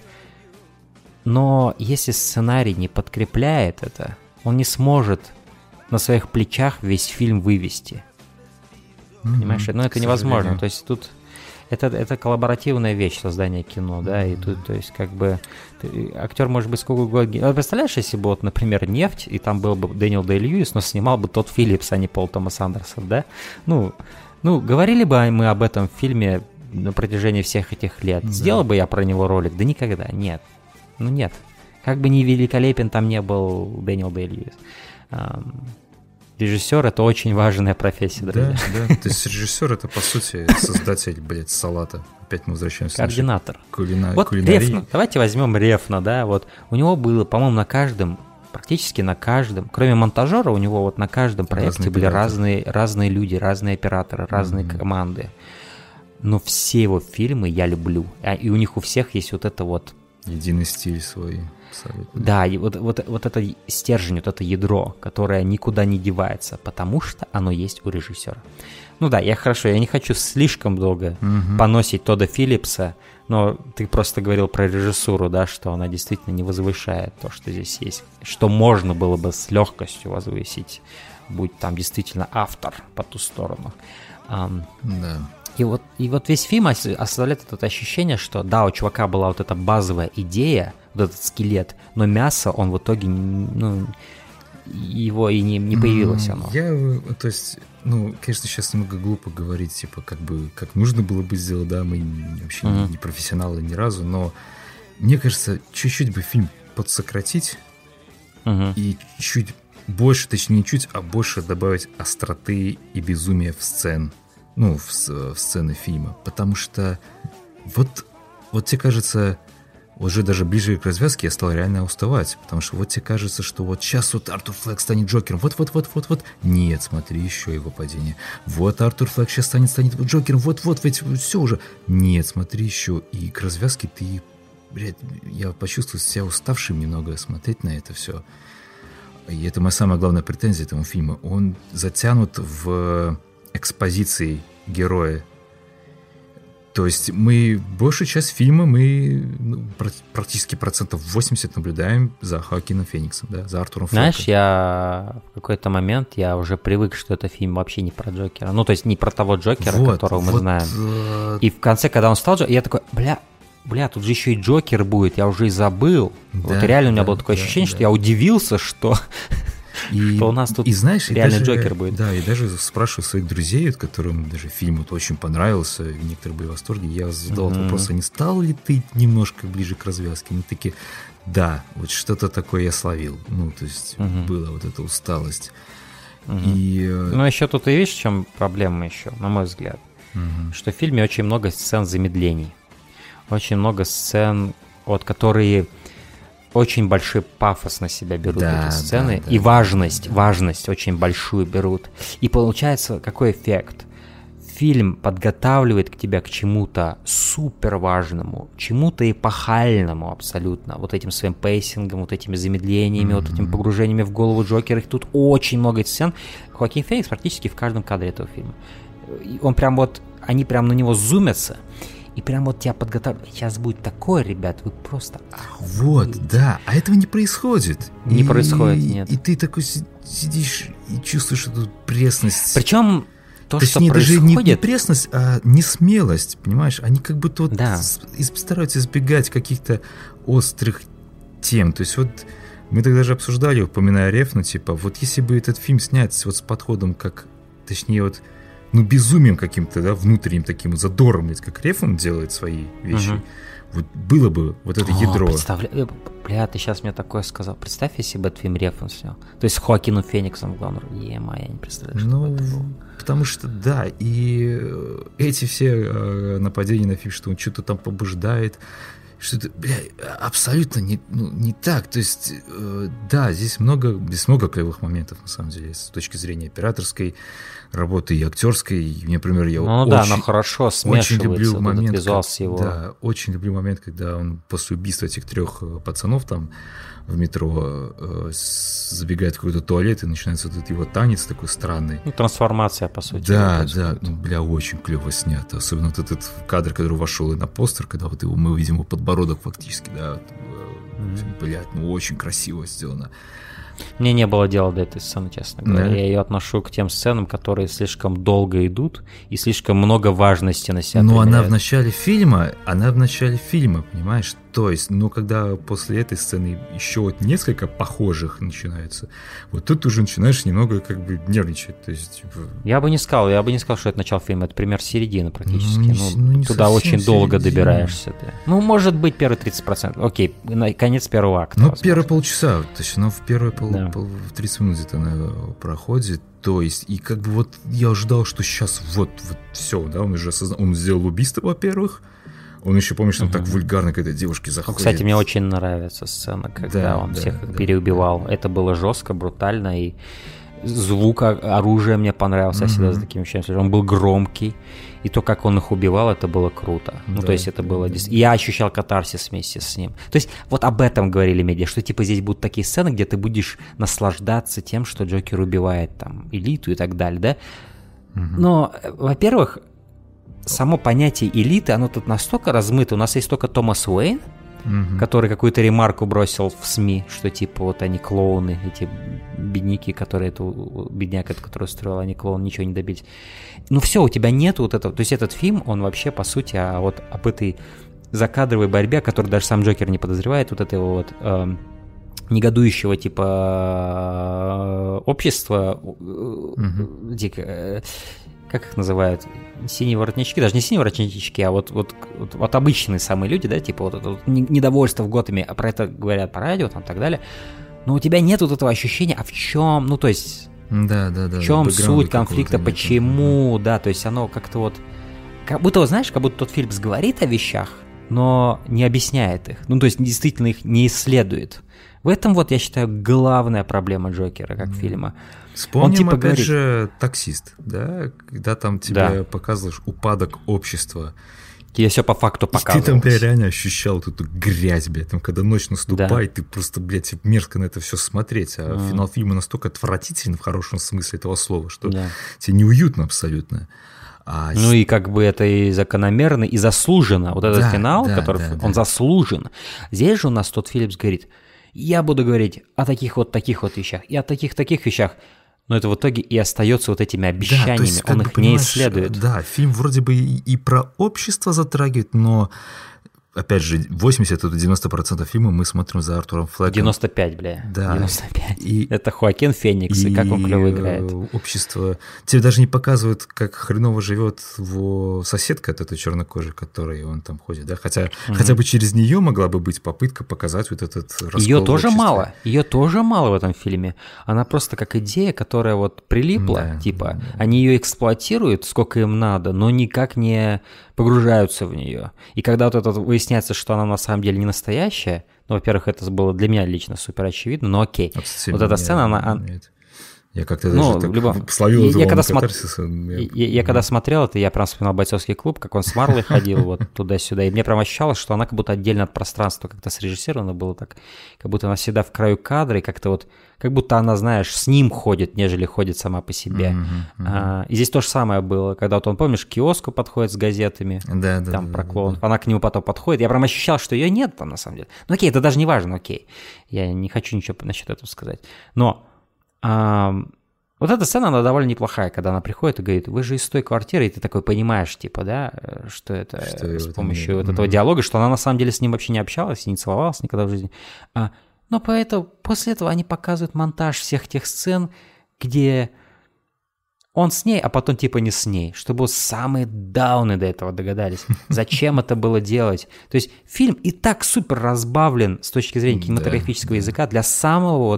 но если сценарий не подкрепляет это, он не сможет на своих плечах весь фильм вывести. Понимаешь? Но это невозможно. То есть тут это коллаборативная вещь создания кино, да, и тут, то есть, как бы, актер может быть сколько угодно. Представляешь, если бы, вот, например, «Нефть», и там был бы Дэниел Дэй-Льюис, но снимал бы Тодд Филлипс, а не Пол Томас Андерсон, да? Ну, говорили бы мы об этом в фильме на протяжении всех этих лет. Сделал бы я про него ролик? Да никогда, нет. Ну, нет. Как бы ни великолепен там не был Дэниел Дэй-Льюис. Режиссер — это очень важная профессия, друзья. Да. То есть режиссер — это, по сути, создатель, блядь, салата. Опять мы возвращаемся. Координатор. Вот кулинарии. Рефна. Давайте возьмем Рефна, да, вот. У него было, по-моему, практически на каждом, кроме монтажера, у него вот на каждом проекте были разные люди, разные операторы, разные команды. Но все его фильмы я люблю. И у них у всех есть вот это вот... Единый стиль свой. Абсолютно. Да, и вот это стержень, вот это ядро, которое никуда не девается, потому что оно есть у режиссера. Ну да, я не хочу слишком долго поносить Тодда Филлипса, но ты просто говорил про режиссуру, да, что она действительно не возвышает то, что здесь есть, что можно было бы с легкостью возвысить, будь там действительно автор по ту сторону. Да. И вот весь фильм оставляет это ощущение, что да, у чувака была вот эта базовая идея, вот этот скелет, но мясо, он в итоге, ну, его и не появилось оно. То есть, конечно, сейчас немного глупо говорить, типа, как нужно было бы сделать, да, мы вообще не профессионалы ни разу, но мне кажется, чуть-чуть бы фильм подсократить и чуть больше, точнее, не чуть, а больше добавить остроты и безумия в сцены фильма, потому что вот тебе кажется, уже даже ближе к развязке я стал реально уставать, потому что вот тебе кажется, что вот сейчас вот Артур Флек станет Джокером, вот, нет, смотри, еще его падение, вот Артур Флек сейчас станет Джокером, вот, ведь все уже, нет, смотри еще, и к развязке ты, блядь, я почувствовал себя уставшим немного смотреть на это все, и это моя самая главная претензия этому фильму, он затянут в экспозиции героя. То есть мы большую часть фильма практически 80% наблюдаем за Хоакином Фениксом, да, за Артуром Флеком. Знаешь, в какой-то момент я уже привык, что это фильм вообще не про Джокера. Ну, то есть не про того Джокера, которого мы знаем. И в конце, когда он стал Джокером, я такой, бля, тут же еще и Джокер будет, я уже и забыл. Да, вот реально у меня было такое ощущение, что я удивился, что у нас тут реальный Джокер будет. Да, и даже спрашиваю своих друзей, которым даже фильм очень понравился, некоторые были в восторге, я задал этот вопрос, а не стал ли ты немножко ближе к развязке? Они такие, да, вот что-то такое я словил. Ну, то есть была вот эта усталость. Но еще тут и видишь, в чем проблема еще, на мой взгляд, что в фильме очень много сцен замедлений. Очень много сцен, которые очень большой пафос на себя берут Да, эти сцены, да, и да. важность очень большую берут. И получается какой эффект? Фильм подготавливает к тебя к чему-то супер важному, чему-то эпохальному абсолютно, вот этим своим пейсингом, вот этими замедлениями, вот этими погружениями в голову Джокера. Их тут очень много сцен. Хоакин Феникс практически в каждом кадре этого фильма. И он прям вот, они прям на него зумятся, и прям вот тебя подготавливают. Сейчас будет такое, ребят, вы просто охуеете. Вот, да, а этого не происходит. Не происходит, нет. И ты такой сидишь и чувствуешь эту пресность. Причем то, Точнее, что даже происходит... не пресность, а несмелость, понимаешь? Они как будто вот Да. стараются избегать каких-то острых тем. То есть вот мы тогда же обсуждали, упоминая Рефну, типа, вот если бы этот фильм снять вот с подходом, как, точнее, вот, ну, безумием каким-то, да, внутренним таким вот задором, ведь как Рефн делает свои вещи, вот было бы вот это ядро. Бля, ты сейчас мне такое сказал. Представь, если бы этот фильм Рефн снял. То есть с Хоакином Фениксом в главной роли. Я не представляю, что Ну, это было. потому что, да, и эти все нападения на фильм, что он что-то там побуждает, что-то, бля, абсолютно не так. То есть, да, здесь много клевых моментов, на самом деле, с точки зрения операторской работы и актерской. И, например, я Ну очень, да, оно хорошо очень смешивается, люблю вот момент, этот визуал как- с его... да, очень люблю момент, когда он после убийства этих 3 пацанов там в метро забегает в какой-то туалет, и начинается вот этот его танец такой странный. Ну, трансформация, по сути. Да, происходит. да, ну, бля, очень клево снято. Особенно вот этот кадр, который вошел и на постер, когда вот его, мы видим его подбородок фактически, да. Вот, блядь, ну очень красиво сделано. Мне не было дела до этой сцены, честно говоря. Да. Я ее отношу к тем сценам, которые слишком долго идут и слишком много важности на себя Но она примеряют. в начале фильма, понимаешь? То есть, ну, когда после этой сцены еще вот несколько похожих начинается, вот тут ты уже начинаешь немного как бы нервничать. То есть, типа, Я бы не сказал, что это начало фильма, это пример середины практически. не Туда совсем очень долго середина. добираешься ты. Ну, может быть, первые 30%. Окей, конец первого акта. ну, возможно. первые полчаса, то есть, ну, в первые Да. в 30 минут где-то она проходит. То есть, и как бы вот я ожидал, что сейчас вот все, да, он уже осознал, он сделал убийство, во-первых. Он еще, помнишь, там так вульгарно к этой девушке Ну, заходит. кстати, мне очень нравится сцена, когда Да, он да, всех да, переубивал. Это было жестко, брутально, и звук оружия мне понравился. Я всегда за такими вещами слежу. Он был громкий, и то, как он их убивал, это было круто. Ну, Да, то есть это было... Я ощущал катарсис вместе с ним. То есть вот об этом говорили медиа, что типа здесь будут такие сцены, где ты будешь наслаждаться тем, что Джокер убивает там элиту и так далее, да? Но, во-первых, само понятие элиты, оно тут настолько размыто. У нас есть только Томас Уэйн, который какую-то ремарку бросил в СМИ, что типа вот они клоуны, эти бедняки, которые бедняк, который устроил, они клоуны, ничего не добились. Ну все, у тебя нету вот этого. То есть этот фильм, он вообще по сути вот об этой закадровой борьбе, которую даже сам Джокер не подозревает, вот этого вот негодующего типа общества, как их называют, синие воротнички, даже не синие воротнички, а вот обычные самые люди, да, типа вот недовольство в Готэме, а про это говорят по радио, там, и так далее, но у тебя нет вот этого ощущения, а в чем, ну, то есть, Да. в чем суть конфликта, почему, да, то есть оно как-то вот, как будто, вот, знаешь, как будто тот фильм говорит о вещах, но не объясняет их, ну, то есть действительно их не исследует. В этом вот, я считаю, главная проблема Джокера как фильма. Вспомним, Он, типа, опять говорит... же, «Таксист», да? Когда там тебе показываешь упадок общества. Тебе все по факту И ты показывалось. там, блядь, реально ощущал вот эту грязь, блядь. Там, когда ночь наступает, ты просто, блядь, тебе мерзко на это все смотреть. А финал фильма настолько отвратительный в хорошем смысле этого слова, что тебе неуютно абсолютно. Ну и как бы это и закономерно, и заслуженно. Вот этот финал, который он заслужен. Здесь же у нас тот Филлипс говорит, я буду говорить о таких вот вещах и о таких вещах. Но это в итоге и остается вот этими обещаниями, то есть, он их не исследует. Да, фильм вроде бы и про общество затрагивает, но, опять же, 80-90% фильма мы смотрим за Артуром Флэком. 95, бля. Да. 95. И, это Хоакин Феникс, и как он клево играет. Общество... Тебе даже не показывают, как хреново живет его соседка от этой чернокожей, которой он там ходит, да? Хотя бы через нее могла бы быть попытка показать вот этот раскол Ее в тоже обществе. мало. Ее тоже мало в этом фильме. Она просто как идея, которая вот прилипла, типа, они ее эксплуатируют, сколько им надо, но никак не погружаются в нее. И когда вот это выясняется, что она на самом деле не настоящая, ну, во-первых, это было для меня лично супер очевидно, но окей. Вот эта сцена, она... Я как-то даже так словил этого катарсиса. Я когда смотрел это, я прям вспоминал «Бойцовский клуб», как он с Марлой ходил вот туда-сюда, и мне прям ощущалось, что она как будто отдельно от пространства как-то срежиссирована было так, как будто она всегда в краю кадра, и как-то вот, как будто она, знаешь, с ним ходит, нежели ходит сама по себе. И здесь то же самое было, когда вот он, помнишь, к киоску подходит с газетами, там про клоунов, она к нему потом подходит, я прям ощущал, что ее нет там на самом деле. Ну окей, это даже не важно, окей, я не хочу ничего насчет этого сказать, но... вот эта сцена, она довольно неплохая, когда она приходит и говорит, вы же из той квартиры, и ты такой понимаешь, типа, да, что это с помощью вот этого диалога, что она на самом деле с ним вообще не общалась и не целовалась никогда в жизни. Но поэтому после этого они показывают монтаж всех тех сцен, где он с ней, а потом типа не с ней, чтобы самые дауны до этого догадались, зачем это было делать. То есть фильм и так супер разбавлен с точки зрения кинематографического языка для самого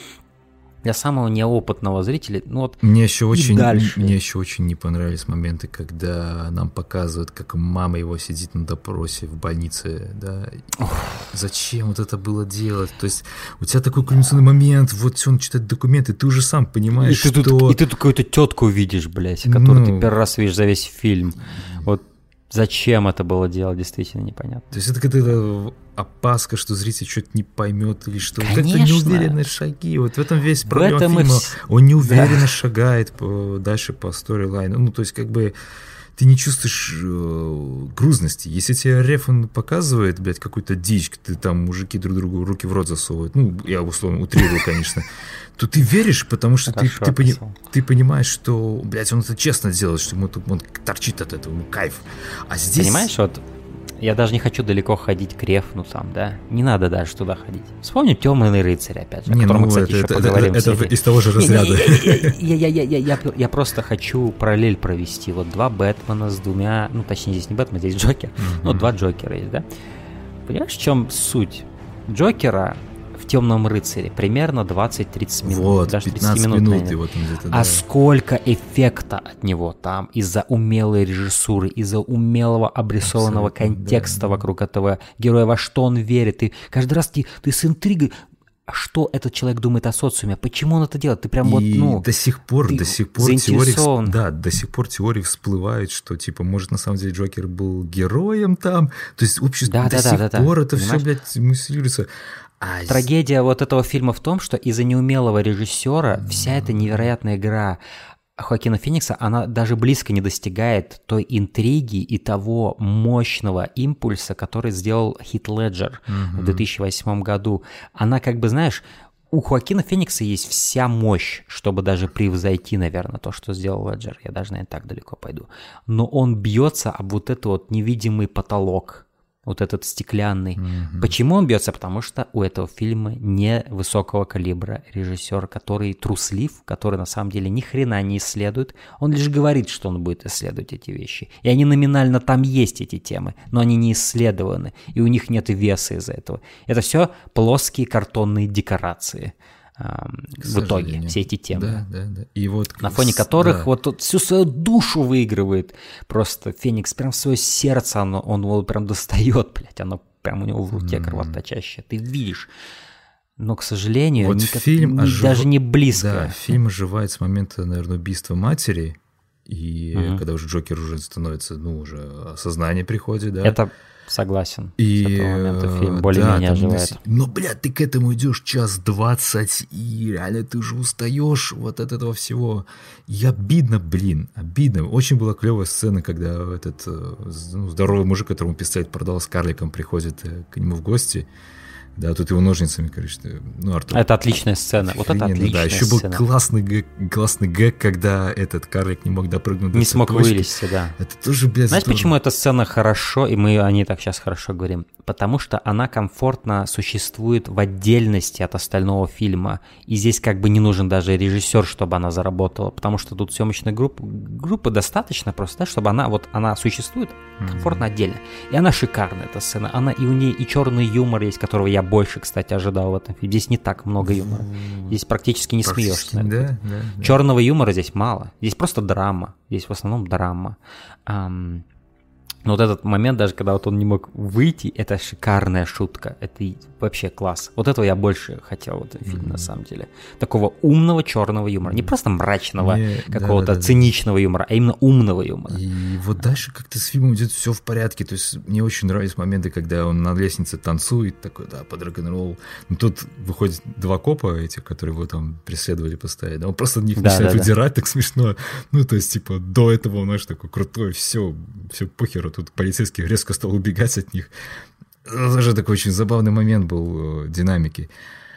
неопытного зрителя, ну вот мне еще очень не понравились моменты, когда нам показывают, как мама его сидит на допросе в больнице, да. Зачем вот это было делать? То есть у тебя такой кульминационный момент, вот он читает документы, ты уже сам понимаешь, и ты какую-то тетку видишь, блядь, которую ты первый раз видишь за весь фильм. Вот зачем это было делать, действительно непонятно. То есть это какая-то опаска, что зритель что-то не поймет или что. Как-то неуверенные шаги. Вот в этом весь проблема фильма. Он неуверенно шагает дальше по сторилайну. Ну, то есть как бы ты не чувствуешь грузности. Если тебе Рефн показывает, блядь, какую-то дичь, ты там мужики друг другу руки в рот засовывают, ну, я условно утрирую, конечно, то ты веришь, потому что ты понимаешь, что, блядь, он это честно делает, что ему он торчит от этого, ему кайф. А здесь... Понимаешь, вот я даже не хочу далеко ходить к Рефну там, да? Не надо даже туда ходить. Вспомним «Темный рыцарь», опять же, о котором мы, кстати, еще поговорим. Это из того же разряда. Я просто хочу параллель провести. Вот два Бэтмена с двумя... Ну, точнее, здесь не Бэтмен, здесь Джокер. Ну, два Джокера есть, да? Понимаешь, в чем суть? Джокера в «Темном рыцаре» примерно 20-30 минут. Вот, даже 15 30 минут. наверное. Вот он где-то, а сколько эффекта от него там из-за умелой режиссуры, из-за умелого обрисованного контекста вокруг этого героя, во что он верит. И каждый раз ты с интригой... Что этот человек думает о социуме? Почему он это делает? Ты прям до сих пор теории всплывают, что типа, может, на самом деле Джокер был героем там. То есть общество до сих пор это все, блядь, мыслируется. Трагедия вот этого фильма в том, что из-за неумелого режиссера вся эта невероятная игра Хоакина Феникса, она даже близко не достигает той интриги и того мощного импульса, который сделал Хит Леджер в 2008 году. Она как бы, знаешь, у Хоакина Феникса есть вся мощь, чтобы даже превзойти, наверное, то, что сделал Леджер. Я даже, наверное, так далеко пойду. Но он бьется об вот этот вот невидимый потолок, вот этот стеклянный. Почему он бьется? Потому что у этого фильма не высокого калибра режиссер, который труслив, который на самом деле ни хрена не исследует. Он лишь говорит, что он будет исследовать эти вещи. И они номинально там есть, эти темы, но они не исследованы, и у них нет веса из-за этого. Это все плоские картонные декорации. В итоге все эти темы, да. И вот, на фоне которых вот тут всю свою душу выигрывает просто Феникс, прям свое сердце он его прям достает, блядь, оно прям у него в руке кровоточащее, ты видишь, но, к сожалению, вот фильм даже не близко. Да, фильм оживает с момента, наверное, убийства матери, и когда уже Джокер уже становится, ну, уже осознание приходит, да. Это... Согласен. И с этого момента фильм более-менее оживает. Но, блядь, ты к этому идешь 1:20, и реально ты уже устаешь вот от этого всего. И обидно. Очень была клевая сцена, когда этот здоровый мужик, которому пистолет продал, с карликом приходит к нему в гости. Да, тут его ножницами, короче, ну, Артур. Это отличная сцена. Вот это отличная да, еще сцена. был классный гэг, когда этот карлик не мог допрыгнуть до не смог цепочки. Вылезти, да. Это тоже, блядь, знаешь, почему эта сцена хорошо, и мы о ней так сейчас хорошо говорим? Потому что она комфортно существует в отдельности от остального фильма. И здесь как бы не нужен даже режиссер, чтобы она заработала. Потому что тут съемочной группы достаточно просто, да, чтобы она существует комфортно отдельно. И она шикарная, эта сцена. И у нее и черный юмор есть, которого я больше, кстати, ожидал в этом фильме. Здесь не так много юмора. Здесь практически не смеешься. Да. Черного юмора здесь мало. Здесь просто драма. Здесь в основном драма. Но вот этот момент, даже когда вот он не мог выйти, это шикарная шутка. Это вообще класс. Вот этого я больше хотел в этом фильме, на самом деле. Такого умного черного юмора. Не просто мрачного, какого-то циничного юмора, а именно умного юмора. И вот дальше как-то с фильмом идет все в порядке. То есть мне очень нравятся моменты, когда он на лестнице танцует, такой, да, под рок-н-ролл. Но тут выходят два копа этих, которые его там преследовали постоянно. Он просто на них начинает удирать, так смешно. Ну, то есть, типа, до этого он, знаешь, такой крутой, все похеру. Тут полицейский резко стал убегать от них. Даже такой очень забавный момент был динамики.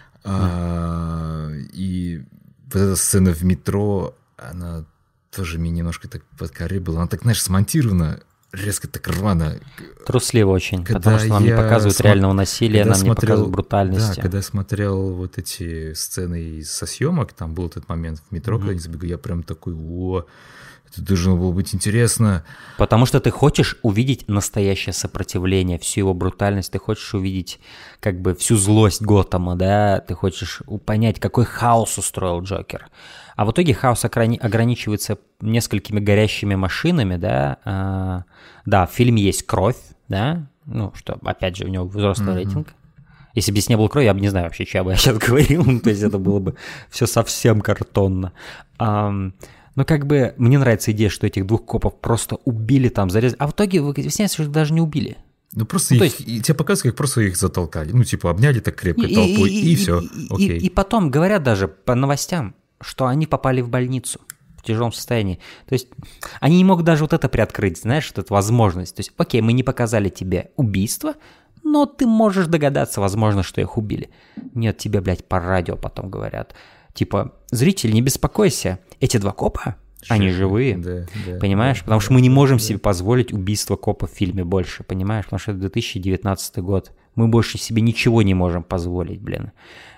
И вот эта сцена в метро, она тоже мне немножко так подкорябила. Она так, знаешь, смонтирована резко так рвано. Трусливо очень, потому что нам не показывают реального насилия, нам не показывают брутальности. Да, когда я смотрел вот эти сцены со съемок, там был этот момент в метро, когда они забегали, я прям такой, это должно было быть интересно. Потому что ты хочешь увидеть настоящее сопротивление, всю его брутальность, ты хочешь увидеть как бы всю злость Готэма, да, ты хочешь понять, какой хаос устроил Джокер. А в итоге хаос ограничивается несколькими горящими машинами, да. Да, в фильме есть кровь, да, ну, что, опять же, у него взрослый рейтинг. Если бы здесь не было крови, я бы не знаю вообще, что бы я сейчас говорил, то есть это было бы все совсем картонно. Но как бы мне нравится идея, что этих двух копов просто убили там, зарезали. А в итоге выясняется, что их даже не убили. Ну просто тебе показывают, как просто их затолкали. Ну типа обняли так крепко толпой и все. И потом говорят даже по новостям, что они попали в больницу в тяжелом состоянии. То есть они не могут даже вот это приоткрыть, знаешь, вот эту возможность. То есть окей, мы не показали тебе убийство, но ты можешь догадаться, возможно, что их убили. Нет, тебе, блядь, по радио потом говорят. Типа, зритель, не беспокойся, эти два копа, они живые, понимаешь? Потому что мы не можем себе позволить убийство копа в фильме больше, понимаешь? Потому что это 2019 год, мы больше себе ничего не можем позволить, блин.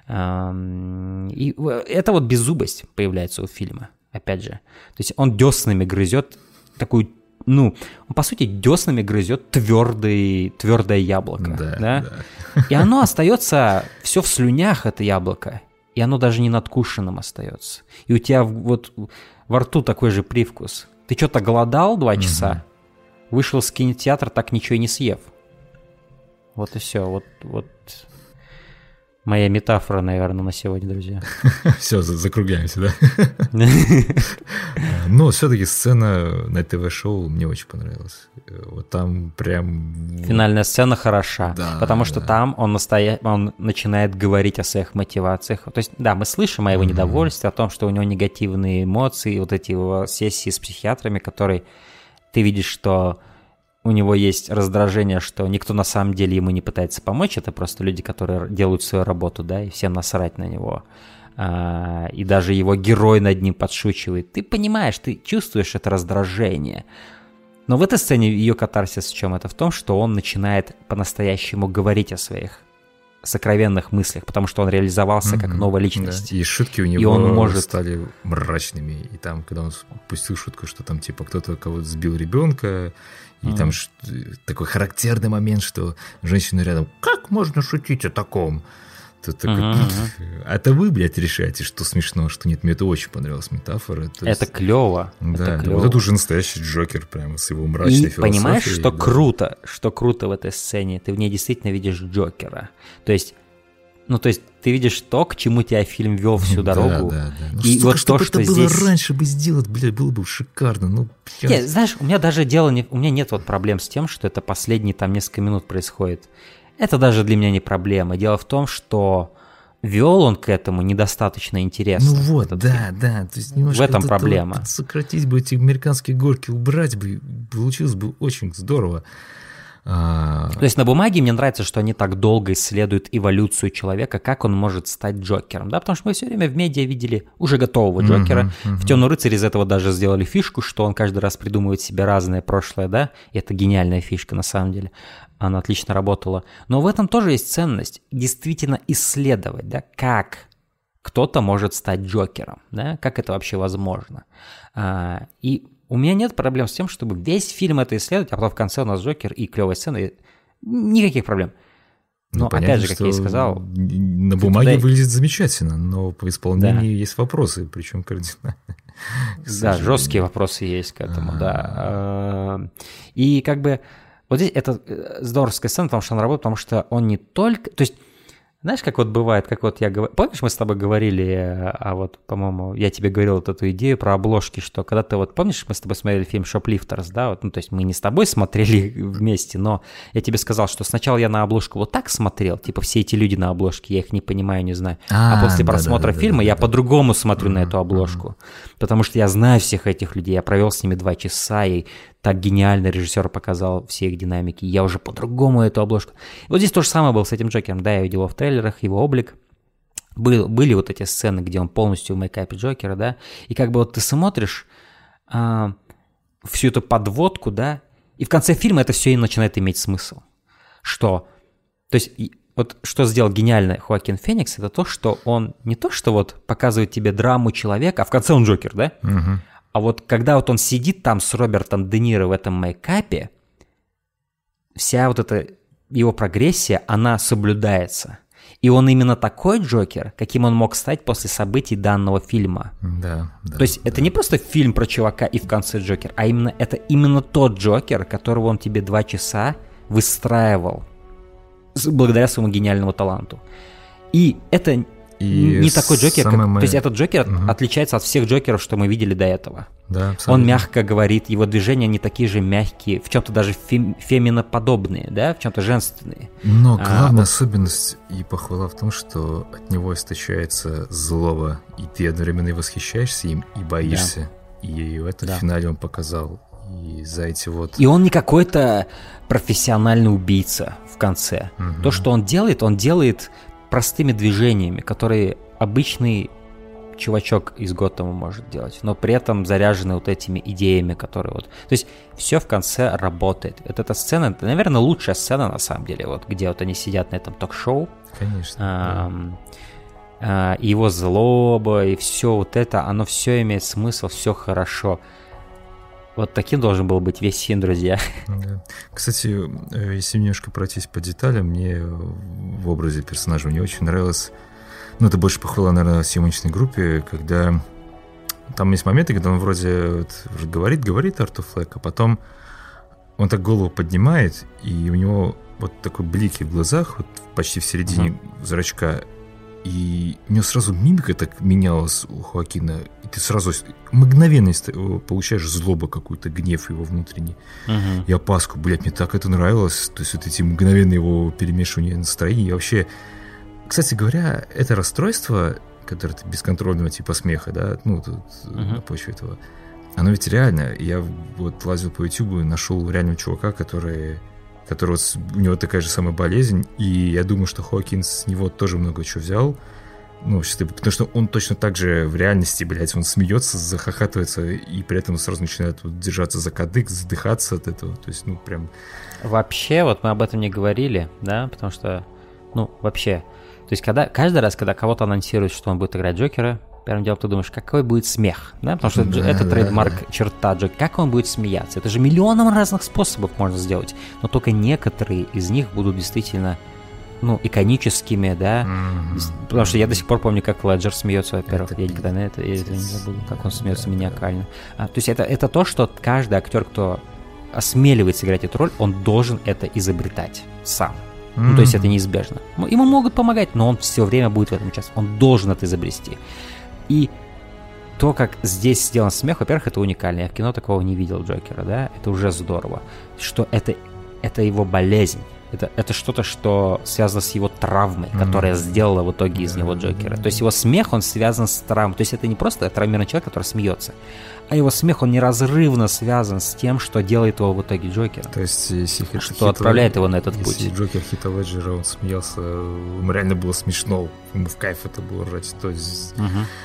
И это вот беззубость появляется у фильма, опять же. То есть он деснами грызет такую, ну, он, по сути, деснами грызет твердое яблоко, да? И оно остается все в слюнях, это яблоко. И оно даже не надкушенным остается. И у тебя вот во рту такой же привкус. Ты что-то голодал 2 часа, вышел с кинотеатра, так ничего и не съев. Вот и все. Вот моя метафора, наверное, на сегодня, друзья. Все, закругляемся, да? Но все-таки сцена на ТВ-шоу мне очень понравилась. Вот там прям... Финальная сцена хороша, потому что там он начинает говорить о своих мотивациях. То есть, да, мы слышим о его недовольстве, о том, что у него негативные эмоции, вот эти его сессии с психиатрами, которые ты видишь, что у него есть раздражение, что никто на самом деле ему не пытается помочь, это просто люди, которые делают свою работу, да, и всем насрать на него. И даже его герой над ним подшучивает. Ты понимаешь, ты чувствуешь это раздражение. Но в этой сцене ее катарсис в чем? Это в том, что он начинает по-настоящему говорить о своих сокровенных мыслях, потому что он реализовался как новая личность. Да. И шутки у него стали мрачными. И там, когда он пустил шутку, что там типа кто-то кого-то сбил ребенка, и там такой характерный момент, что женщина рядом, как можно шутить о таком? Тут такой, это вы, блядь, решаете, что смешно, что нет. Мне это очень понравилась метафора. Это клево. Да, вот это уже настоящий Джокер, прямо с его мрачной философией. И понимаешь, что круто в этой сцене? Ты в ней действительно видишь Джокера. То есть, ты видишь то, к чему тебя фильм вел всю дорогу. Да. И вот то, что здесь... было раньше бы сделать, блядь, было бы шикарно. Нет, знаешь, у меня даже у меня нет вот проблем с тем, что это последние там несколько минут происходит. Это даже для меня не проблема. Дело в том, что вел он к этому недостаточно интересно. Ну вот, да. То есть немножко в этом проблема. Сократить бы эти американские горки, убрать бы, получилось бы очень здорово. То есть на бумаге мне нравится, что они так долго исследуют эволюцию человека, как он может стать Джокером, да, потому что мы все время в медиа видели уже готового Джокера. В «Темном рыцаре» из этого даже сделали фишку, что он каждый раз придумывает себе разное прошлое, да, и это гениальная фишка на самом деле, она отлично работала. Но в этом тоже есть ценность, действительно исследовать, да, как кто-то может стать Джокером, да, как это вообще возможно. И у меня нет проблем с тем, чтобы весь фильм это исследовать, а потом в конце у нас Джокер и клевая сцена. Никаких проблем. Но понятно, опять же, как я и сказал... На бумаге выглядит замечательно, но по исполнению есть вопросы, причем кардинальные. Да, жесткие вопросы есть к этому, да. И как бы вот здесь это здоровская сцена, потому что он работает, потому что он не только... То есть, знаешь, как вот бывает, как вот я говорю... Помнишь, мы с тобой говорили, по-моему, я тебе говорил вот эту идею про обложки, что когда ты вот... Помнишь, мы с тобой смотрели фильм «Shoplifters», да? Вот, ну, то есть мы не с тобой смотрели вместе, но я тебе сказал, что сначала я на обложку вот так смотрел, типа все эти люди на обложке, я их не понимаю, не знаю. А после просмотра фильма я по-другому смотрю на эту обложку, потому что я знаю всех этих людей, я провел с ними 2 часа, и так гениально режиссер показал все их динамики. Я уже по-другому эту обложку... Вот здесь то же самое было с этим Джокером. Да, я видел его в трейлерах, его облик. Были вот эти сцены, где он полностью в мейкапе Джокера, да. И как бы вот ты смотришь всю эту подводку, да, и в конце фильма это все и начинает иметь смысл. Что... То есть вот что сделал гениально Хоакин Феникс, это то, что он не то, что вот показывает тебе драму человека, а в конце он Джокер, да? Угу. А вот когда вот он сидит там с Робертом Де Ниро в этом мейкапе, вся вот эта его прогрессия, она соблюдается. И он именно такой Джокер, каким он мог стать после событий данного фильма. Да. То есть это не просто фильм про чувака и в конце Джокер, а именно тот Джокер, которого он тебе 2 часа выстраивал благодаря своему гениальному таланту. И это... не такой Джокер, то есть этот Джокер отличается от всех Джокеров, что мы видели до этого. Да, абсолютно. Он мягко говорит, его движения не такие же мягкие, в чем-то даже феминоподобные, да, в чем-то женственные. Но главная особенность и похвала в том, что от него источается злоба, и ты одновременно и восхищаешься им, и боишься. Да. И это в финале он показал. И за эти вот... И он не какой-то профессиональный убийца в конце. То, что он делает простыми движениями, которые обычный чувачок из Готэма может делать, но при этом заряжены вот этими идеями, которые вот... То есть все в конце работает. Эта сцена, это, наверное, лучшая сцена на самом деле, вот где вот они сидят на этом ток-шоу. Конечно. И его злоба, и все вот это, оно все имеет смысл, все хорошо. Вот таким должен был быть весь фильм, друзья. Да. Кстати, если немножко пройтись по деталям, мне в образе персонажа мне очень нравилось, ну, это больше похвала, наверное, съемочной группе, когда там есть моменты, когда он вроде вот, говорит Артур Флек, а потом он так голову поднимает, и у него вот такой блики в глазах, вот почти в середине зрачка, и у него сразу мимика так менялась у Хоакина, и ты сразу мгновенно получаешь злобу какую-то, гнев его внутренний, и опаску. Блядь, мне так это нравилось, то есть вот эти мгновенные его перемешивания настроений. И вообще, кстати говоря, это расстройство, которое бесконтрольного типа смеха, да, ну, тут на почве этого, оно ведь реально. Я вот лазил по YouTube и нашел реального чувака, который у него такая же самая болезнь, и я думаю, что Хоакин с него тоже много чего взял, ну, потому что он точно так же в реальности, блядь, он смеется, захахатывается, и при этом сразу начинает вот держаться за кадык, задыхаться от этого, то есть, ну, прям... Вообще, вот мы об этом не говорили, да, потому что, ну, вообще, то есть каждый раз, когда кого-то анонсируют, что он будет играть Джокера, первым делом ты думаешь, какой будет смех, да, потому что это трейдмарк черта Джокера, как он будет смеяться, это же миллионом разных способов можно сделать, но только некоторые из них будут действительно, ну, иконическими, да, потому что я до сих пор помню, как Леджер смеется, во-первых, я никогда это не забуду, как он смеется маниакально, то есть это то, что каждый актер, кто осмеливается играть эту роль, он должен это изобретать сам. Ну, то есть это неизбежно. Ему могут помогать, но он все время будет в этом участвовать. Он должен это изобрести. И то, как здесь сделан смех, во-первых, это уникально. Я в кино такого не видел Джокера, да? Это уже здорово. Что это его болезнь. Это что-то, что связано с его травмой, которая сделала в итоге из него Джокера. То есть его смех, он связан с травмой. То есть это не просто травмированный человек, который смеется, а его смех, он неразрывно связан с тем, что делает его в итоге Джокером. То есть, если что отправляет его на этот путь. Если Джокер Хита Леджера, он смеялся, ему реально было смешно, ему в кайф это было ржать. То есть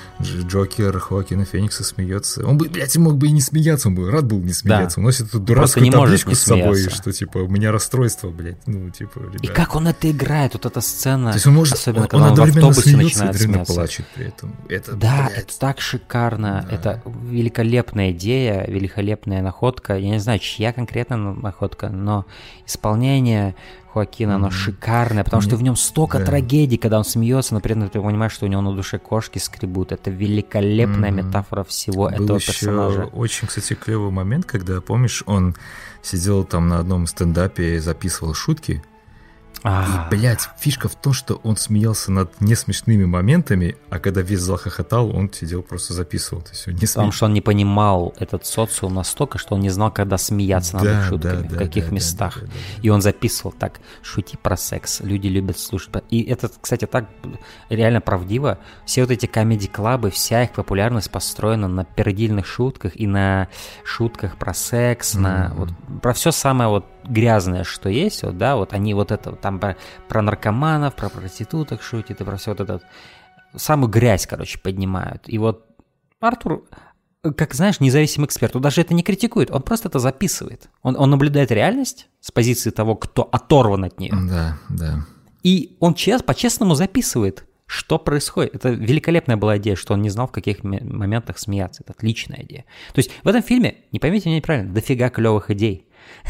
Джокер Хоакина Феникса смеется. Он бы, блядь, мог бы и не смеяться, он бы рад был не смеяться. Да. Он носит эту дурацкую табличку с собой, что типа у меня расстройство, блядь. Ну, типа, ребят. И как он это играет, вот эта сцена. То есть он может, особенно когда он в автобусе начинает смеяться. Плачет при этом. Да, это так шикарно. Да. Это великолепная идея, великолепная находка. Я не знаю, чья конкретно находка, но исполнение Хоакина, оно шикарное, потому что в нем столько трагедий, когда он смеется, но при этом ты понимаешь, что у него на душе кошки скребут. Это великолепная метафора всего этого персонажа. Был очень, кстати, клевый момент, когда, помнишь, он сидел там на одном стендапе и записывал шутки. И, блядь, фишка в том, что он смеялся над несмешными моментами, а когда весь зал хохотал, он сидел, просто записывал. То есть он не Потому что он не понимал этот социум настолько, что он не знал, когда смеяться над их шутками, в каких местах. И он записывал так: шути про секс, люди любят слушать. И это, кстати, так реально правдиво. Все вот эти комеди-клабы, вся их популярность построена на пердильных шутках и на шутках про секс, на вот, про все самое вот грязное, что есть, вот, да, вот они вот это, там про наркоманов, про проституток шутят, и про все вот это, самую грязь, короче, поднимают. И вот Артур, как, знаешь, независимый эксперт, он даже это не критикует, он просто это записывает. Он наблюдает реальность с позиции того, кто оторван от нее. Да, да. И он по-честному записывает, что происходит. Это великолепная была идея, что он не знал, в каких моментах смеяться. Это отличная идея. То есть в этом фильме, не поймите меня неправильно, дофига клевых идей.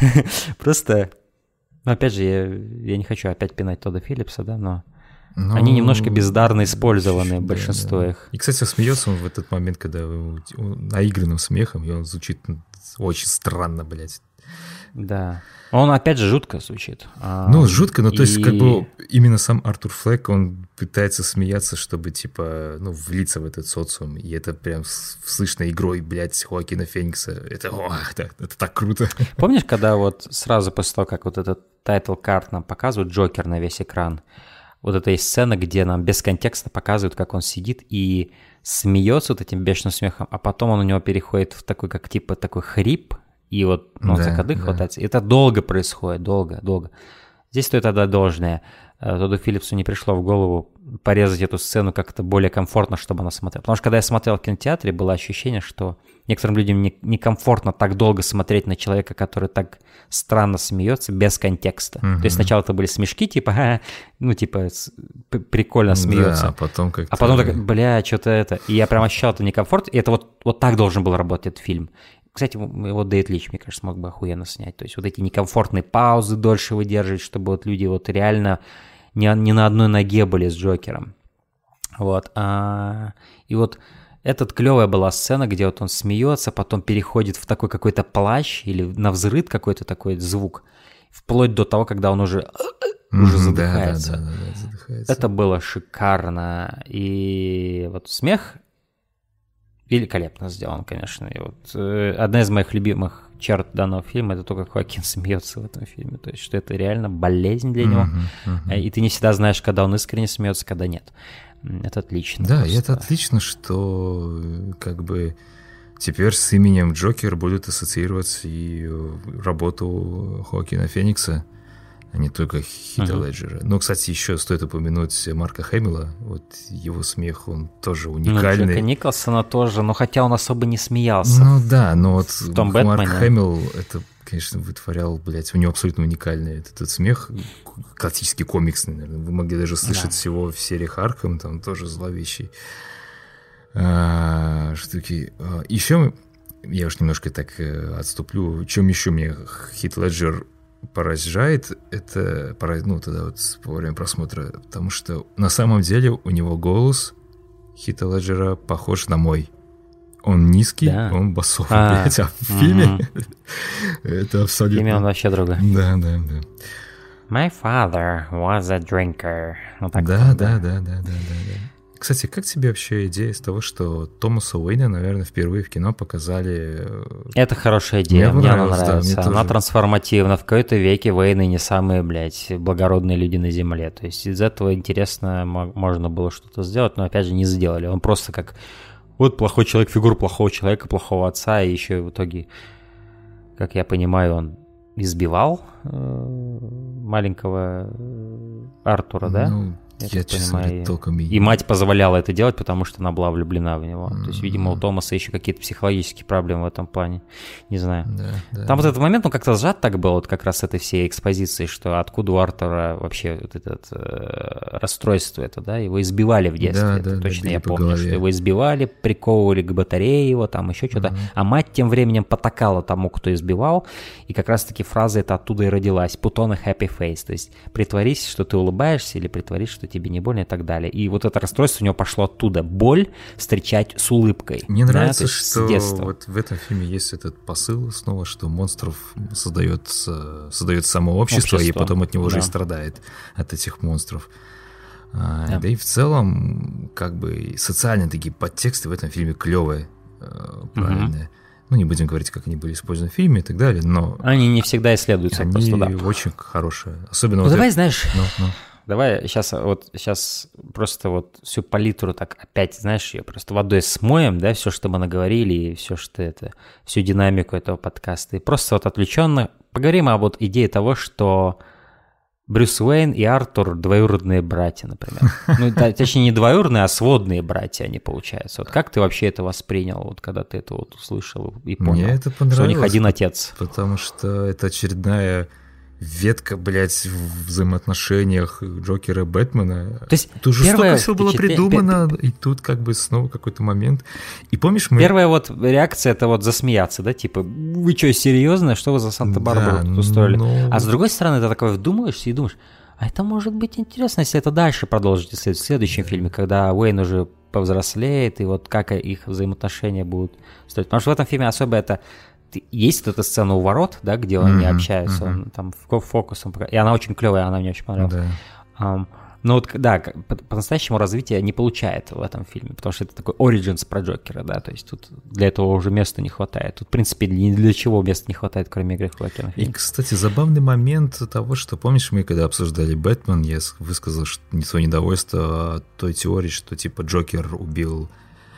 Просто, ну, опять же, я не хочу опять пинать Тодда Филлипса, да, но они немножко бездарно использованы, большинство их. И, кстати, смеется он в этот момент, когда наигранным смехом, и он звучит очень странно, блядь. Да. Он, опять же, жутко звучит. Ну, жутко, но то есть как бы именно сам Артур Флек, он пытается смеяться, чтобы, типа, ну, влиться в этот социум. И это прям слышно игрой, блядь, Хоакина Феникса. Это так круто. Помнишь, когда вот сразу после того, как вот этот тайтл-карт нам показывают, Джокер на весь экран, вот эта есть сцена, где нам без контекста показывают, как он сидит и смеется вот этим бешеным смехом, а потом он у него переходит в такой, как типа, такой хрип, и вот он за кадык хватается. Это долго происходит, долго. Здесь стоит отдать должное. Тодду Филлипсу не пришло в голову порезать эту сцену как-то более комфортно, чтобы она смотрела. Потому что когда я смотрел в кинотеатре, было ощущение, что некоторым людям некомфортно так долго смотреть на человека, который так странно смеется, без контекста. То есть сначала это были смешки, типа, ну, типа, прикольно смеется. Да, а потом как-то... А потом так, бля, что-то это... И я прям ощущал это некомфорт, и это вот так должен был работать этот фильм. Кстати, его Дэвид Линч, мне кажется, смог бы охуенно снять. То есть вот эти некомфортные паузы дольше выдерживать, чтобы вот люди вот реально не на одной ноге были с Джокером. Вот. И вот эта клевая была сцена, где вот он смеется, потом переходит в такой какой-то плач или на взрыв какой-то такой звук, вплоть до того, когда он уже задыхается. Да, задыхается. Это было шикарно. И вот смех... великолепно сделан, конечно. И вот одна из моих любимых черт данного фильма — это то, как Хоакин смеется в этом фильме. То есть, что это реально болезнь для него. И ты не всегда знаешь, когда он искренне смеется, когда нет. Это отлично. Да, просто. И это отлично, что как бы теперь с именем Джокер будут ассоциироваться и работу Хоакина Феникса, а не только Хита Леджера. Но, кстати, еще стоит упомянуть Марка Хэмилла. Вот его смех, он тоже уникальный. Ну, Джека Николсона тоже, но хотя он особо не смеялся. Ну да, но вот Марк Бэтмене. Хэмилл, это, конечно, вытворял, блядь, у него абсолютно уникальный этот смех, классический комиксный, наверное. Вы могли даже слышать его в сериях Арkham, там тоже зловещий. Штуки. Еще, я уж немножко так отступлю, чем еще мне Хит Леджер поражает, это, ну, тогда вот во время просмотра, потому что на самом деле у него голос Хита Леджера похож на мой. Он низкий, он басовый, блядь, а в фильме это абсолютно... В фильме он вообще другой. Да. My father was a drinker. Ну, так да. Кстати, как тебе вообще идея с того, что Томаса Уэйна, наверное, впервые в кино показали... Это хорошая идея, мне она нравится. Да, она трансформативна. В какой-то веке Уэйны не самые, блядь, благородные люди на земле. То есть из этого интересно можно было что-то сделать, но, опять же, не сделали. Он просто как... Вот плохой человек, фигура плохого человека, плохого отца, и еще в итоге, как я понимаю, он избивал маленького Артура, да? Ну, Я, честно говоря, толком и мать позволяла это делать, потому что она была влюблена в него. То есть, видимо, у Томаса еще какие-то психологические проблемы в этом плане. Не знаю. Там вот этот момент, как-то сжат так был, вот как раз с этой всей экспозицией, что откуда у Артура вообще вот это расстройство это, да, его избивали в детстве. Это точно я помню, что его избивали, приковывали к батарее его, там еще что-то. А мать тем временем потакала тому, кто избивал, и как раз-таки фраза эта оттуда и родилась. Put on a happy face. То есть притворись, что ты улыбаешься, или притворись, что тебе не больно и так далее. И вот это расстройство у него пошло оттуда. Боль встречать с улыбкой. Мне нравится, что вот в этом фильме есть этот посыл снова, что монстров создает само общество, и потом от него уже и страдает, от этих монстров. Да и в целом, как бы, социальные такие подтексты в этом фильме клевые, правильные. Ну, не будем говорить, как они были использованы в фильме и так далее, но... Они не всегда исследуются, они просто, да. очень хорошие. Особенно ну, вот давай, знаешь... Ну. Давай сейчас просто вот всю палитру так опять, знаешь, ее просто водой смоем, да, все, что мы наговорили, и все, что это, всю динамику этого подкаста. И просто вот отвлеченно поговорим об вот идее того, что Брюс Уэйн и Артур двоюродные братья, например. Ну, точнее, не двоюродные, а сводные братья они получаются. Вот как ты вообще это воспринял, вот когда ты это вот услышал и понял? Мне это понравилось, что у них один отец. Потому что это очередная ветка, блядь, в взаимоотношениях Джокера и Бэтмена. То есть тут же столько всего было придумано, и тут как бы снова какой-то момент. И помнишь, мы... Первая вот реакция — это вот засмеяться, да, типа, вы что, серьезно? Что вы за Санта-Барбару тут устроили? Но... А с другой стороны, ты такой вдумаешься и думаешь, а это может быть интересно, если это дальше продолжить в следующем фильме, когда Уэйн уже повзрослеет, и вот как их взаимоотношения будут строить. Потому что в этом фильме особо это... Есть вот эта сцена у ворот, да, где они общаются, он там фокусом, и она очень клевая, она мне очень понравилась. Но вот, да, по-настоящему развития не получает в этом фильме, потому что это такой origins про Джокера, да, то есть тут для этого уже места не хватает. Тут, в принципе, ни для чего места не хватает, кроме игры в Джокера. И, кстати, забавный момент того, что, помнишь, мы когда обсуждали «Бэтмен», я высказал свое недовольство той теории, что, типа, Джокер убил...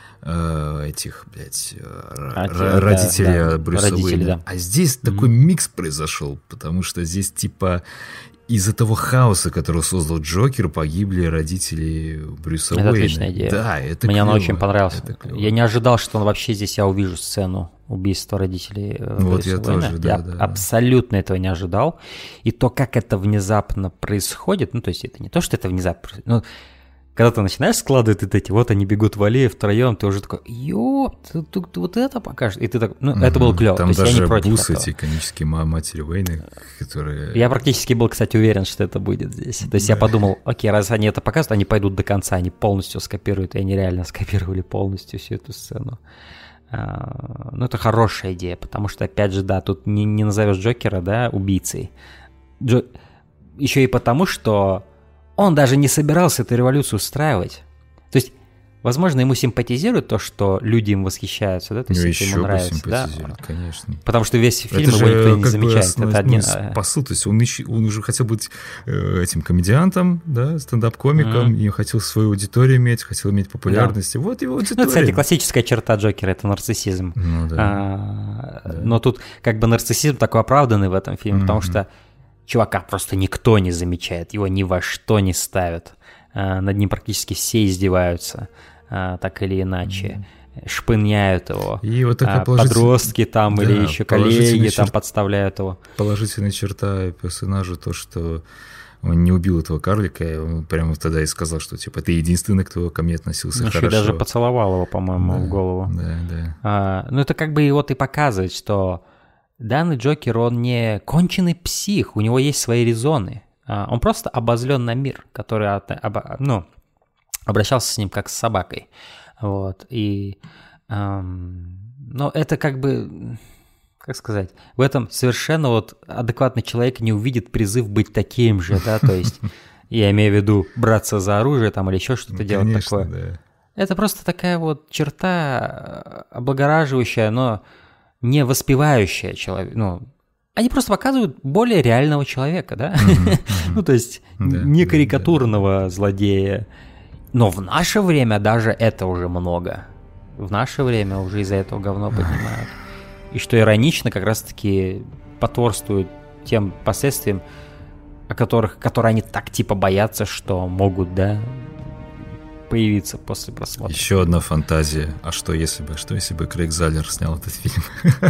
этих, блядь, родителей Брюса Уэйна. Да. А здесь такой микс произошел, потому что здесь, типа, из-за того хаоса, который создал Джокер, погибли родители Брюса Уэйна. Это отличная идея. Да, это мне клево. Она очень понравилась. Я не ожидал, что вообще здесь я увижу сцену убийства родителей вот Брюса я Уэйна. тоже, я да. абсолютно этого не ожидал. И то, как это внезапно происходит, ну, то есть это не то, что это внезапно происходит, но когда ты начинаешь складывать вот эти, вот они бегут в аллее втроем, ты уже такой, ты вот это покажешь. И ты так, ну, это было клево. Там то есть даже я не против бусы, этого. эти канические матери Уэйна, которые... Я практически был, кстати, уверен, что это будет здесь. То есть я подумал, окей, раз они это показывают, они пойдут до конца, они полностью скопируют, и они реально скопировали полностью всю эту сцену. Ну, это хорошая идея, потому что, опять же, да, тут не назовешь Джокера, да, убийцей. Еще и потому, что он даже не собирался эту революцию устраивать. То есть, возможно, ему симпатизирует то, что люди им восхищаются, да, то есть это ему нравится, да, конечно. Потому что весь фильм его никто не замечает. Это один посыл, то есть он уже хотел быть этим комедиантом, да, стендап-комиком, и хотел свою аудиторию иметь, хотел иметь популярность. Да. И вот его аудитория. Ну, кстати, классическая черта Джокера — это нарциссизм. Ну, да. Но тут как бы нарциссизм такой оправданный в этом фильме, потому что чувака просто никто не замечает, его ни во что не ставят, над ним практически все издеваются, так или иначе, шпыняют его, и вот подростки там, да, или еще коллеги там подставляют его. Положительная черта персонажа то, что он не убил этого карлика, он прямо тогда и сказал, что типа ты единственный, кто ко мне относился хорошо. Еще даже поцеловал его, по-моему, в голову. Да. Ну это как бы и вот и показывает, что данный Джокер, он не конченый псих, у него есть свои резоны. Он просто обозлен на мир, который, обращался с ним как с собакой. Вот. И, но это как бы, как сказать, в этом совершенно вот адекватный человек не увидит призыв быть таким же, да, то есть, я имею в виду браться за оружие там или еще что-то делать такое. Да. Это просто такая вот черта облагораживающая, но не воспевающая человека, ну, они просто показывают более реального человека, да? Ну, то есть не карикатурного злодея. Но в наше время даже это уже много. В наше время уже из-за этого говно поднимают. И что иронично, как раз-таки потворствует тем последствиям. которые они так типа боятся, что могут, да, появиться после просмотра. Еще одна фантазия. А что если бы Крейг Заллер снял этот фильм?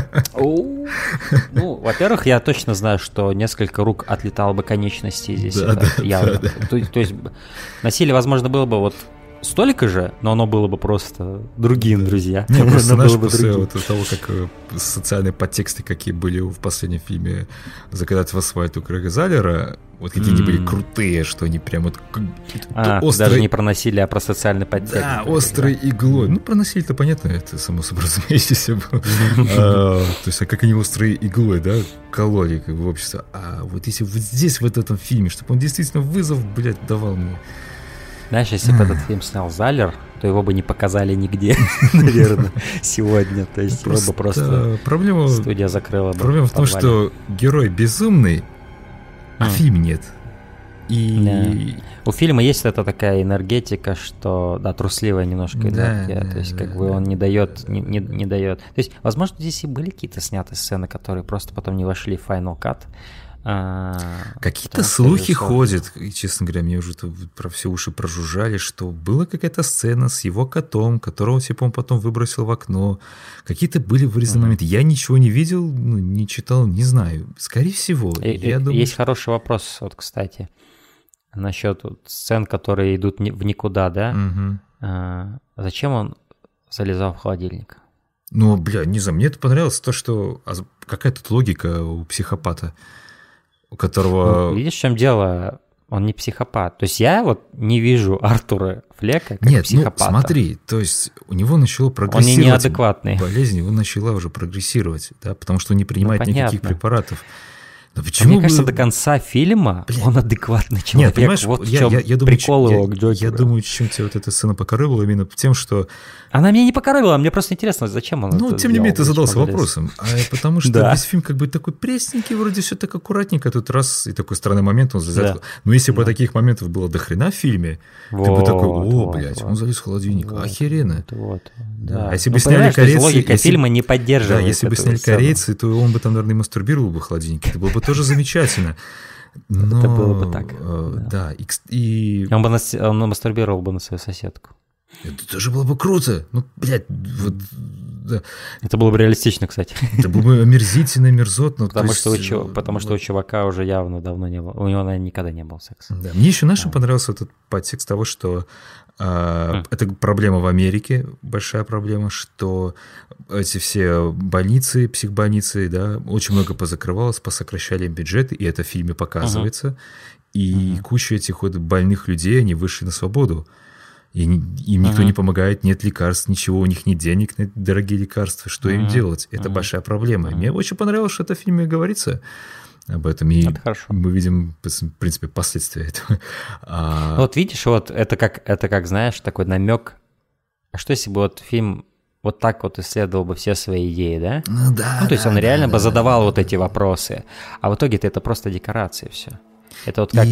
Ну, во-первых, я точно знаю, что несколько рук отлетало бы конечностей здесь. Явно. То есть насилие, возможно, было бы вот столько же, но оно было бы просто другим, друзья. Не, просто знаешь, после вот того, как социальные подтексты, какие были в последнем фильме «Закатать в асфальт» у Крейга Заллера, вот какие они были крутые, что они прям вот острые... Даже не про насилие, а про социальный подтекст. Да, острой иглой. Ну, про насилие-то понятно, это само собой разумеющееся было. То есть, как они острой иглой, да, кололи как бы в общество. А вот если вот здесь, вот в этом фильме, чтобы он действительно вызов, блядь, давал мне... Знаешь, если бы этот фильм снял Заллер, то его бы не показали нигде, наверное, сегодня. То есть его бы просто студия закрыла бы. Проблема в том, что герой безумный, а фильм нет. И у фильма есть эта такая энергетика, что, да, трусливая немножко энергия, то есть как бы он не дает, не дает. То есть, возможно, здесь и были какие-то снятые сцены, которые просто потом не вошли в Final Cut. Какие-то слухи ходят, честно говоря, мне уже про все уши прожужжали, что была какая-то сцена с его котом, которого типа он потом выбросил в окно. Какие-то были вырезанные моменты. Я ничего не видел, не читал, не знаю. Скорее всего. Я думаю, есть хороший вопрос, вот, кстати, насчет сцен, которые идут в никуда, да? Зачем он залезал в холодильник? Ну, бля, не знаю, мне это понравилось то, что какая тут логика у психопата, у которого... Ну, видишь, в чем дело? Он не психопат. То есть я вот не вижу Артура Флека как психопата. Ну, смотри, то есть у него начало прогрессировать. Он неадекватный. Болезнь его начала уже прогрессировать, да, потому что он не принимает никаких препаратов. Но почему мне кажется, до конца фильма он адекватный человек. Нет, понимаешь, вот в чем прикол его к Джокеру. Я думаю, чем тебя вот эта сцена покорывала, именно тем, что... Она меня не покорывала, мне просто интересно, зачем он это тем не менее, ты задался вопросом. Потому что весь фильм как бы такой пресненький, вроде все так аккуратненько, тут раз, и такой странный момент он залез. Но если бы таких моментов было до хрена в фильме, ты бы такой, блядь, он залез в холодильник, охеренно. А если бы сняли корейцы... Логика фильма не поддерживает. Да, если бы сняли корейцы, то он бы там, наверное, мастурбировал бы в холодильнике. Это было бы тоже замечательно. Но, это было бы так. Да. Он мастурбировал бы на свою соседку. Это тоже было бы круто. Ну, блядь, вот... Да. Это было бы реалистично, кстати. Это было бы омерзительно, мерзотно. Потому что у чувака уже явно давно не было. У него, наверное, никогда не было секса. Да. Мне еще, понравился этот подтекст того, что это проблема в Америке, большая проблема, что эти все больницы, психбольницы, да, очень много позакрывалось, посокращали им бюджеты, и это в фильме показывается. И куча этих вот больных людей, они вышли на свободу. И им никто не помогает, нет лекарств, ничего, у них нет денег на дорогие лекарства. Что им делать? Это большая проблема. Мне очень понравилось, что это в фильме говорится об этом. И мы видим, в принципе, последствия этого. Вот видишь, вот это как, знаешь, такой намек. А что если бы вот фильм вот так вот исследовал бы все свои идеи, да? Ну да. Ну, то есть он реально бы задавал вот эти вопросы. А в итоге это просто декорации все. Это вот как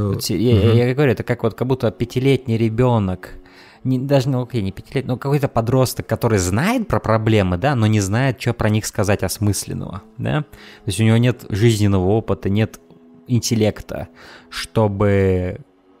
я говорю, это как вот как будто 5-летний ребенок, даже не 5-летний, но какой-то подросток, который знает про проблемы, да, но не знает, что про них сказать осмысленного, да. То есть у него нет жизненного опыта, нет интеллекта, чтобы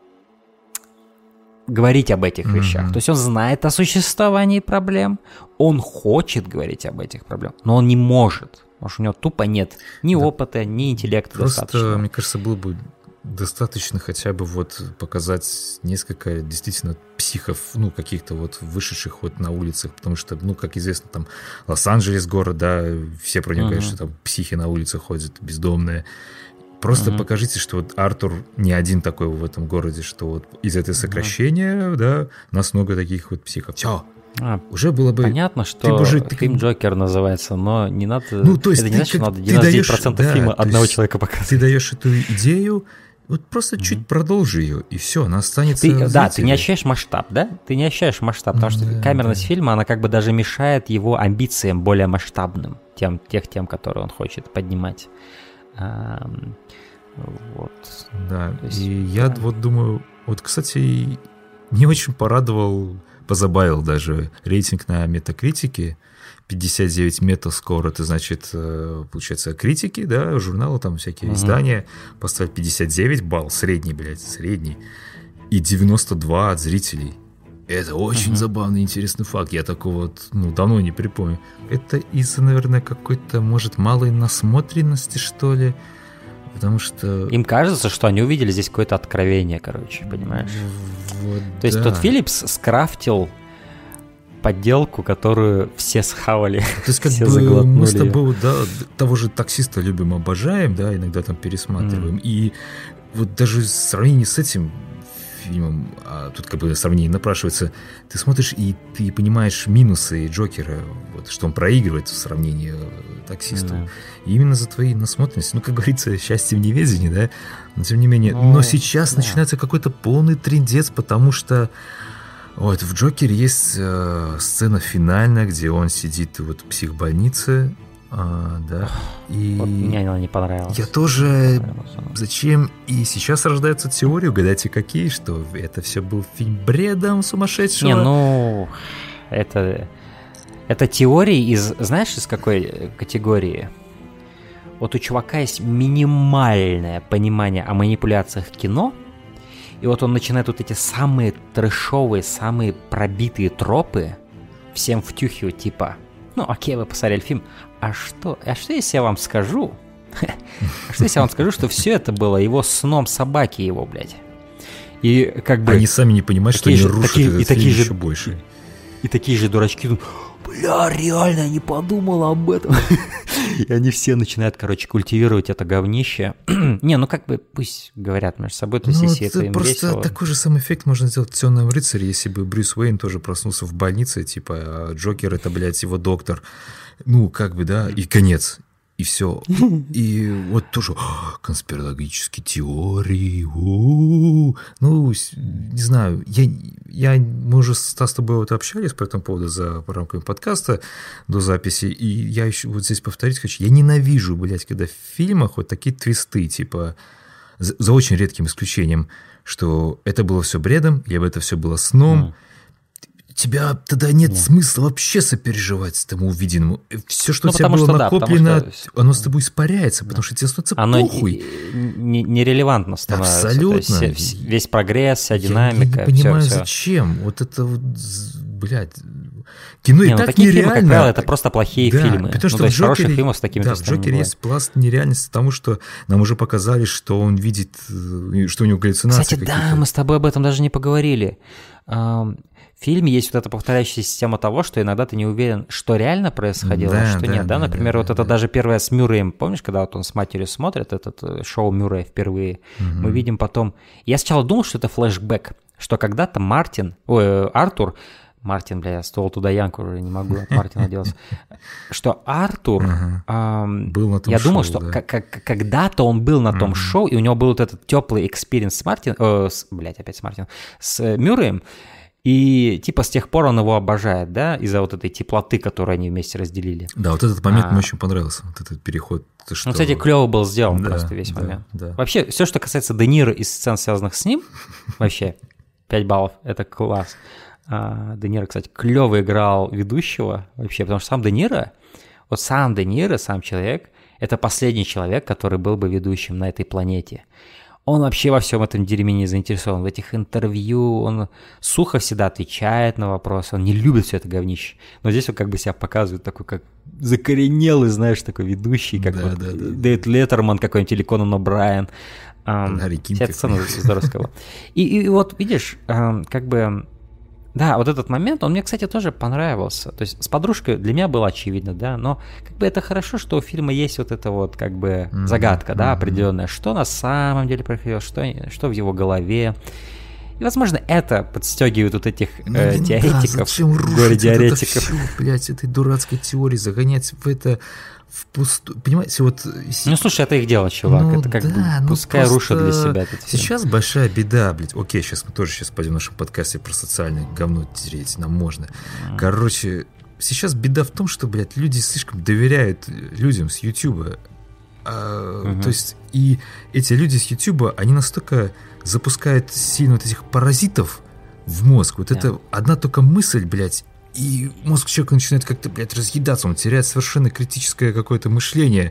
говорить об этих вещах. То есть он знает о существовании проблем, он хочет говорить об этих проблемах, но он не может. Потому что у него тупо нет ни опыта, ни интеллекта достаточно. Просто, мне кажется, было бы достаточно хотя бы вот показать несколько действительно психов, ну, каких-то вот вышедших вот на улицах, потому что, ну, как известно, там Лос-Анджелес город, да, все про него говорят, что там психи на улицах ходят, бездомные. Просто покажите, что вот Артур не один такой в этом городе, что вот из этого сокращения, да, у нас много таких вот психов. Все. Уже было бы... Понятно, что фильм «Джокер» называется, но не надо... Ну, то есть это не значит, что надо 99% фильма одного человека показывать. Ты даешь эту идею, вот просто чуть продолжи ее, и все, она останется... Ты не ощущаешь масштаб, да? Ты не ощущаешь масштаб, потому что камерность фильма, она как бы даже мешает его амбициям более масштабным, тем, которые он хочет поднимать. Вот. Да, и я вот думаю... Вот, кстати, не очень позабавил даже рейтинг на Метакритике 59 Metascore, это значит, получается, критики, да, журналы, там всякие издания поставили 59 балл, средний, блядь, средний, и 92 от зрителей. Это очень забавный, интересный факт. Я такого вот, давно не припомню. Это из-за, наверное, какой-то, может, малой насмотренности, что ли, потому что... Им кажется, что они увидели здесь какое-то откровение, короче, понимаешь? Вот, то есть тот Филлипс скрафтил подделку, которую все схавали, то есть, как все бы заглотнули. Мы с тобой, да, того же «Таксиста» любим, обожаем, да, иногда там пересматриваем. И вот даже в сравнении с этим фильмом, а тут как бы сравнение напрашивается, ты смотришь и ты понимаешь минусы Джокера, вот, что он проигрывает в сравнении «Таксисту». И именно за твоей насмотренности, как говорится, счастье в неведении, да, но тем не менее. Но сейчас начинается какой-то полный трындец, потому что вот в «Джокере» есть сцена финальная, где он сидит вот в психбольнице, да, и вот мне она не понравилась. Я тоже... Зачем? И сейчас рождаются теории, угадайте какие, что это все был фильм бредом сумасшедшего. Это теории из... Знаешь, из какой категории? Вот у чувака есть минимальное понимание о манипуляциях кино, и вот он начинает вот эти самые трэшовые, самые пробитые тропы всем втюхивать, типа, окей, вы посмотрели фильм, а что если я вам скажу, что все это было его сном собаки его, блядь. И как бы... Они сами не понимают, что они рушат этот фильм еще больше. И такие же дурачки, бля, реально, я не подумал об этом. И они все начинают, культивировать это говнище. Пусть говорят между собой, то есть если это им просто весело. Такой же самый эффект можно сделать в «Темном рыцаре», если бы Брюс Уэйн тоже проснулся в больнице, типа, а Джокер — это, блядь, его доктор. Да, и конец. И все. И вот тоже конспирологические теории. Не знаю. Мы уже с тобой вот общались по этому поводу за рамками подкаста до записи. И я еще вот здесь повторить хочу. Я ненавижу, блядь, когда в фильмах вот такие твисты, типа, за очень редким исключением, что это было все бредом, либо это все было сном. Тебя тогда нет смысла вообще сопереживать тому увиденному. Все, что у тебя было накоплено, оно с тобой испаряется, потому что тебе становится похуй. Нерелевантно становится. Абсолютно. То есть весь прогресс, вся динамика. Я не понимаю, зачем. Вот это вот, блядь... Кино и так такие нереально. Фильмы, как правило, это просто плохие фильмы. Потому что то есть хороших фильмов с такими в «Джокере» есть пласт нереальности, потому что нам уже показали, что он видит, что у него галлюцинации. Кстати, да, мы с тобой об этом даже не поговорили. В фильме есть вот эта повторяющаяся система того, что иногда ты не уверен, что реально происходило, а что нет. Например, это даже первое с Мюрреем. Помнишь, когда вот он с матерью смотрит этот шоу Мюррея впервые? Мы видим потом... Я сначала думал, что это флешбэк, что когда-то Артур... Мартин, бля, я ствол туда янку уже не могу от Мартина делать. Что Артур... был на том я шоу, думал, что когда-то он был на том шоу, и у него был вот этот теплый экспириенс с Мартином... с Мюрреем. И типа с тех пор он его обожает, да, из-за вот этой теплоты, которую они вместе разделили. Да, вот этот момент мне очень понравился, вот этот переход. Кстати, клево был сделан просто весь момент. Да. Вообще, все, что касается Де Ниро и сцен, связанных с ним, вообще 5 баллов, это класс. Де Ниро, кстати, клево играл ведущего вообще, потому что сам Де Ниро, сам человек, это последний человек, который был бы ведущим на этой планете. Он вообще во всем этом дерьме не заинтересован. В этих интервью он сухо всегда отвечает на вопросы. Он не любит все это говнище. Но здесь он как бы себя показывает такой, как закоренелый, знаешь, такой ведущий, как Дэвид Леттерман какой-нибудь или Конан О'Брайен. Вся эта сцена здоровская. И вот, видишь, как бы... Да, вот этот момент, он мне, кстати, тоже понравился. То есть с подружкой для меня было очевидно, да, но как бы это хорошо, что у фильма есть вот эта вот как бы загадка, да, определенная, что на самом деле происходило, что в его голове. И, возможно, это подстегивает вот этих теоретиков, горе-теоретиков. Блять, этой дурацкой теории загонять в это... впустую. Понимаете, вот... слушай, это их дело, чувак. Это как бы пускай рушат для себя этот фильм. Сейчас большая беда, блядь. Окей, сейчас мы тоже пойдем в нашем подкасте про социальное говно тереть. Нам можно. Короче, сейчас беда в том, что, блядь, люди слишком доверяют людям с Ютуба. То есть, и эти люди с Ютуба, они настолько запускают сильно вот этих паразитов в мозг. Вот это одна только мысль, блядь, и мозг человека начинает как-то, блядь, разъедаться, он теряет совершенно критическое какое-то мышление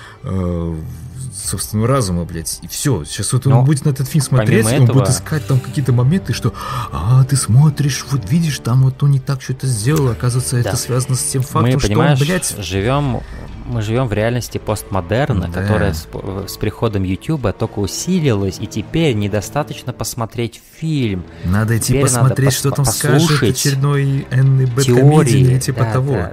собственного разума, блядь, и все. Сейчас вот он будет на этот фильм смотреть, и он будет искать там какие-то моменты, что ты смотришь, вот видишь, там вот он не так что-то сделал, оказывается, это связано с тем фактом, что он, блядь... Мы живем в реальности постмодерна, которая с приходом Ютуба только усилилась, и теперь недостаточно посмотреть фильм. Надо идти посмотреть, что там скажет очередной энный бэткомедиан, типа того.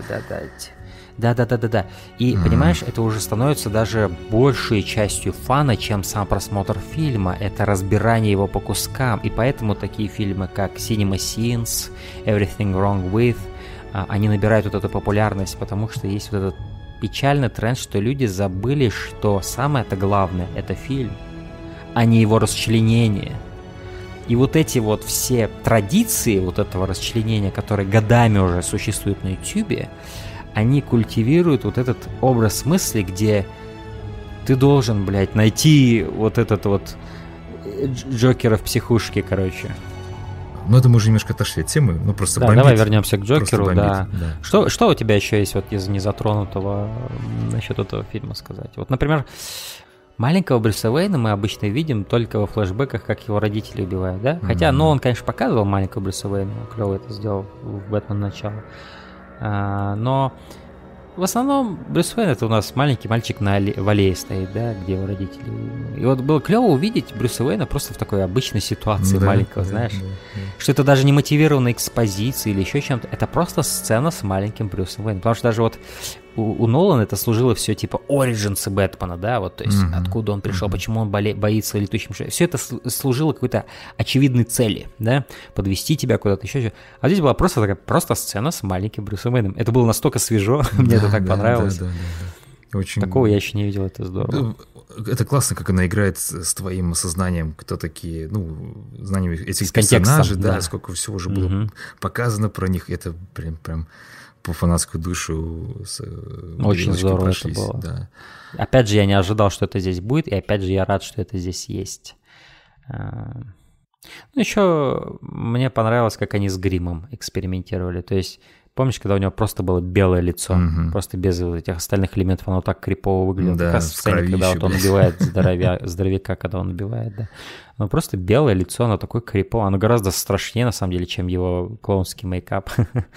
Да. И, понимаешь, это уже становится даже большей частью фана, чем сам просмотр фильма. Это разбирание его по кускам. И поэтому такие фильмы, как Cinema Sins, Everything Wrong With, они набирают вот эту популярность, потому что есть вот этот печальный тренд, что люди забыли, что самое-то главное — это фильм, а не его расчленение. И вот эти вот все традиции вот этого расчленения, которые годами уже существуют на Ютубе, они культивируют вот этот образ мысли, где ты должен, блядь, найти вот этот вот Джокера в психушке, короче. Ну, это мы уже немножко отошли от темы, ну просто бомбит. Давай вернемся к Джокеру, да. Что у тебя еще есть вот из незатронутого насчет этого фильма сказать? Вот, например, маленького Брюса Уэйна мы обычно видим только во флешбеках, как его родители убивают, да? Хотя, ну, он, конечно, показывал маленького Брюса Уэйна, клево это сделал в «Бэтмен. Начало». Но в основном Брюс Уэйн — это у нас маленький мальчик в аллее стоит, да, где его родители. И вот было клево увидеть Брюса Уэйна просто в такой обычной ситуации маленького, знаешь. Что это даже не мотивировано экспозицией или еще чем-то. Это просто сцена с маленьким Брюсом Уэйном. Потому что даже вот у Нолана это служило все типа оригинсы Бэтмена, да, вот, то есть откуда он пришел, почему он боится летучим шаром. Все это служило какой-то очевидной цели, да, подвести тебя куда-то еще. А здесь была просто такая сцена с маленьким Брюсом Уэйном. Это было настолько свежо, мне это так понравилось. Да. Очень... Такого я еще не видел, это здорово. Это классно, как она играет с твоим осознанием, кто такие, ну, знанием этих персонажей, да, сколько всего уже было показано про них. Это прям по фанатскую душу очень здорово прошлись, это было. Да. Опять же, я не ожидал, что это здесь будет, и опять же, я рад, что это здесь есть. Ну, еще мне понравилось, как они с гримом экспериментировали. То есть, помнишь, когда у него просто было белое лицо, просто без этих остальных элементов, оно так крипово выглядело. Да, как раз в сцене, когда вот он убивает здоровяка, когда он убивает, да. Но просто белое лицо, оно такое криповое, оно гораздо страшнее, на самом деле, чем его клоунский мейкап.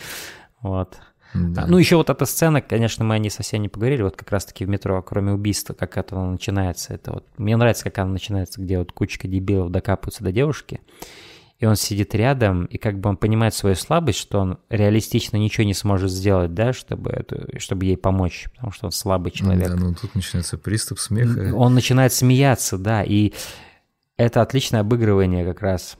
Вот. Да. Ну, еще вот эта сцена, конечно, мы о ней совсем не поговорили, вот как раз-таки в метро, кроме убийства, как это начинается. Это вот, мне нравится, как она начинается, где вот кучка дебилов докапываются до девушки, и он сидит рядом, и как бы он понимает свою слабость, что он реалистично ничего не сможет сделать, да, чтобы ей помочь, потому что он слабый человек. Да, ну тут начинается приступ смеха. Он начинает смеяться, да, и это отличное обыгрывание как раз.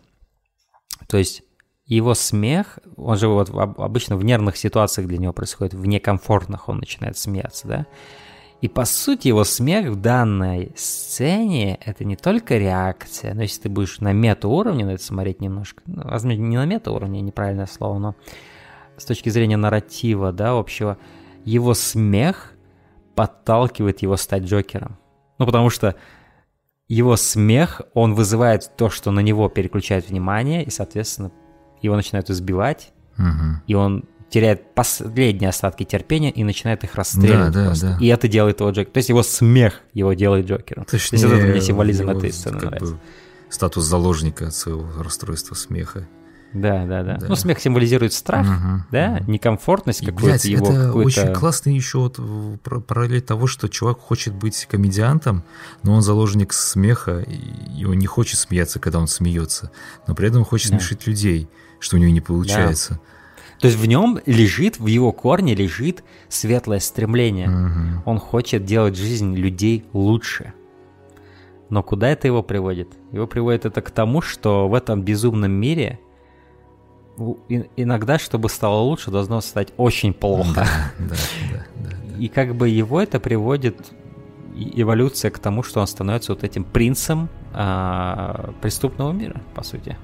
То есть его смех, он же вот обычно в нервных ситуациях для него происходит, в некомфортных он начинает смеяться, да. И по сути его смех в данной сцене — это не только реакция, но если ты будешь на мета-уровне на это смотреть немножко, ну, возможно, не на мета-уровне, неправильное слово, но с точки зрения нарратива, да, общего, его смех подталкивает его стать Джокером. Ну, потому что его смех, он вызывает то, что на него переключает внимание, и, соответственно, его начинают избивать, и он теряет последние остатки терпения и начинает их расстреливать просто. Да. И это делает его Джокером. То есть его смех его делает Джокером. Точнее, то есть это мне символизм этой сцены нравится. Статус заложника от своего расстройства смеха. Да. Ну, смех символизирует страх, да, некомфортность какую-то его. Это какую-то... очень классно еще вот параллель того, что чувак хочет быть комедиантом, но он заложник смеха, и он не хочет смеяться, когда он смеется, но при этом хочет смешить людей, что у него не получается. То есть в нем лежит, в его корне лежит светлое стремление. Он хочет делать жизнь людей лучше. Но куда это его приводит? Его приводит это к тому, что в этом безумном мире иногда, чтобы стало лучше, должно стать очень плохо. Да. И как бы его это приводит, эволюция, к тому, что он становится вот этим принцем преступного мира, по сути.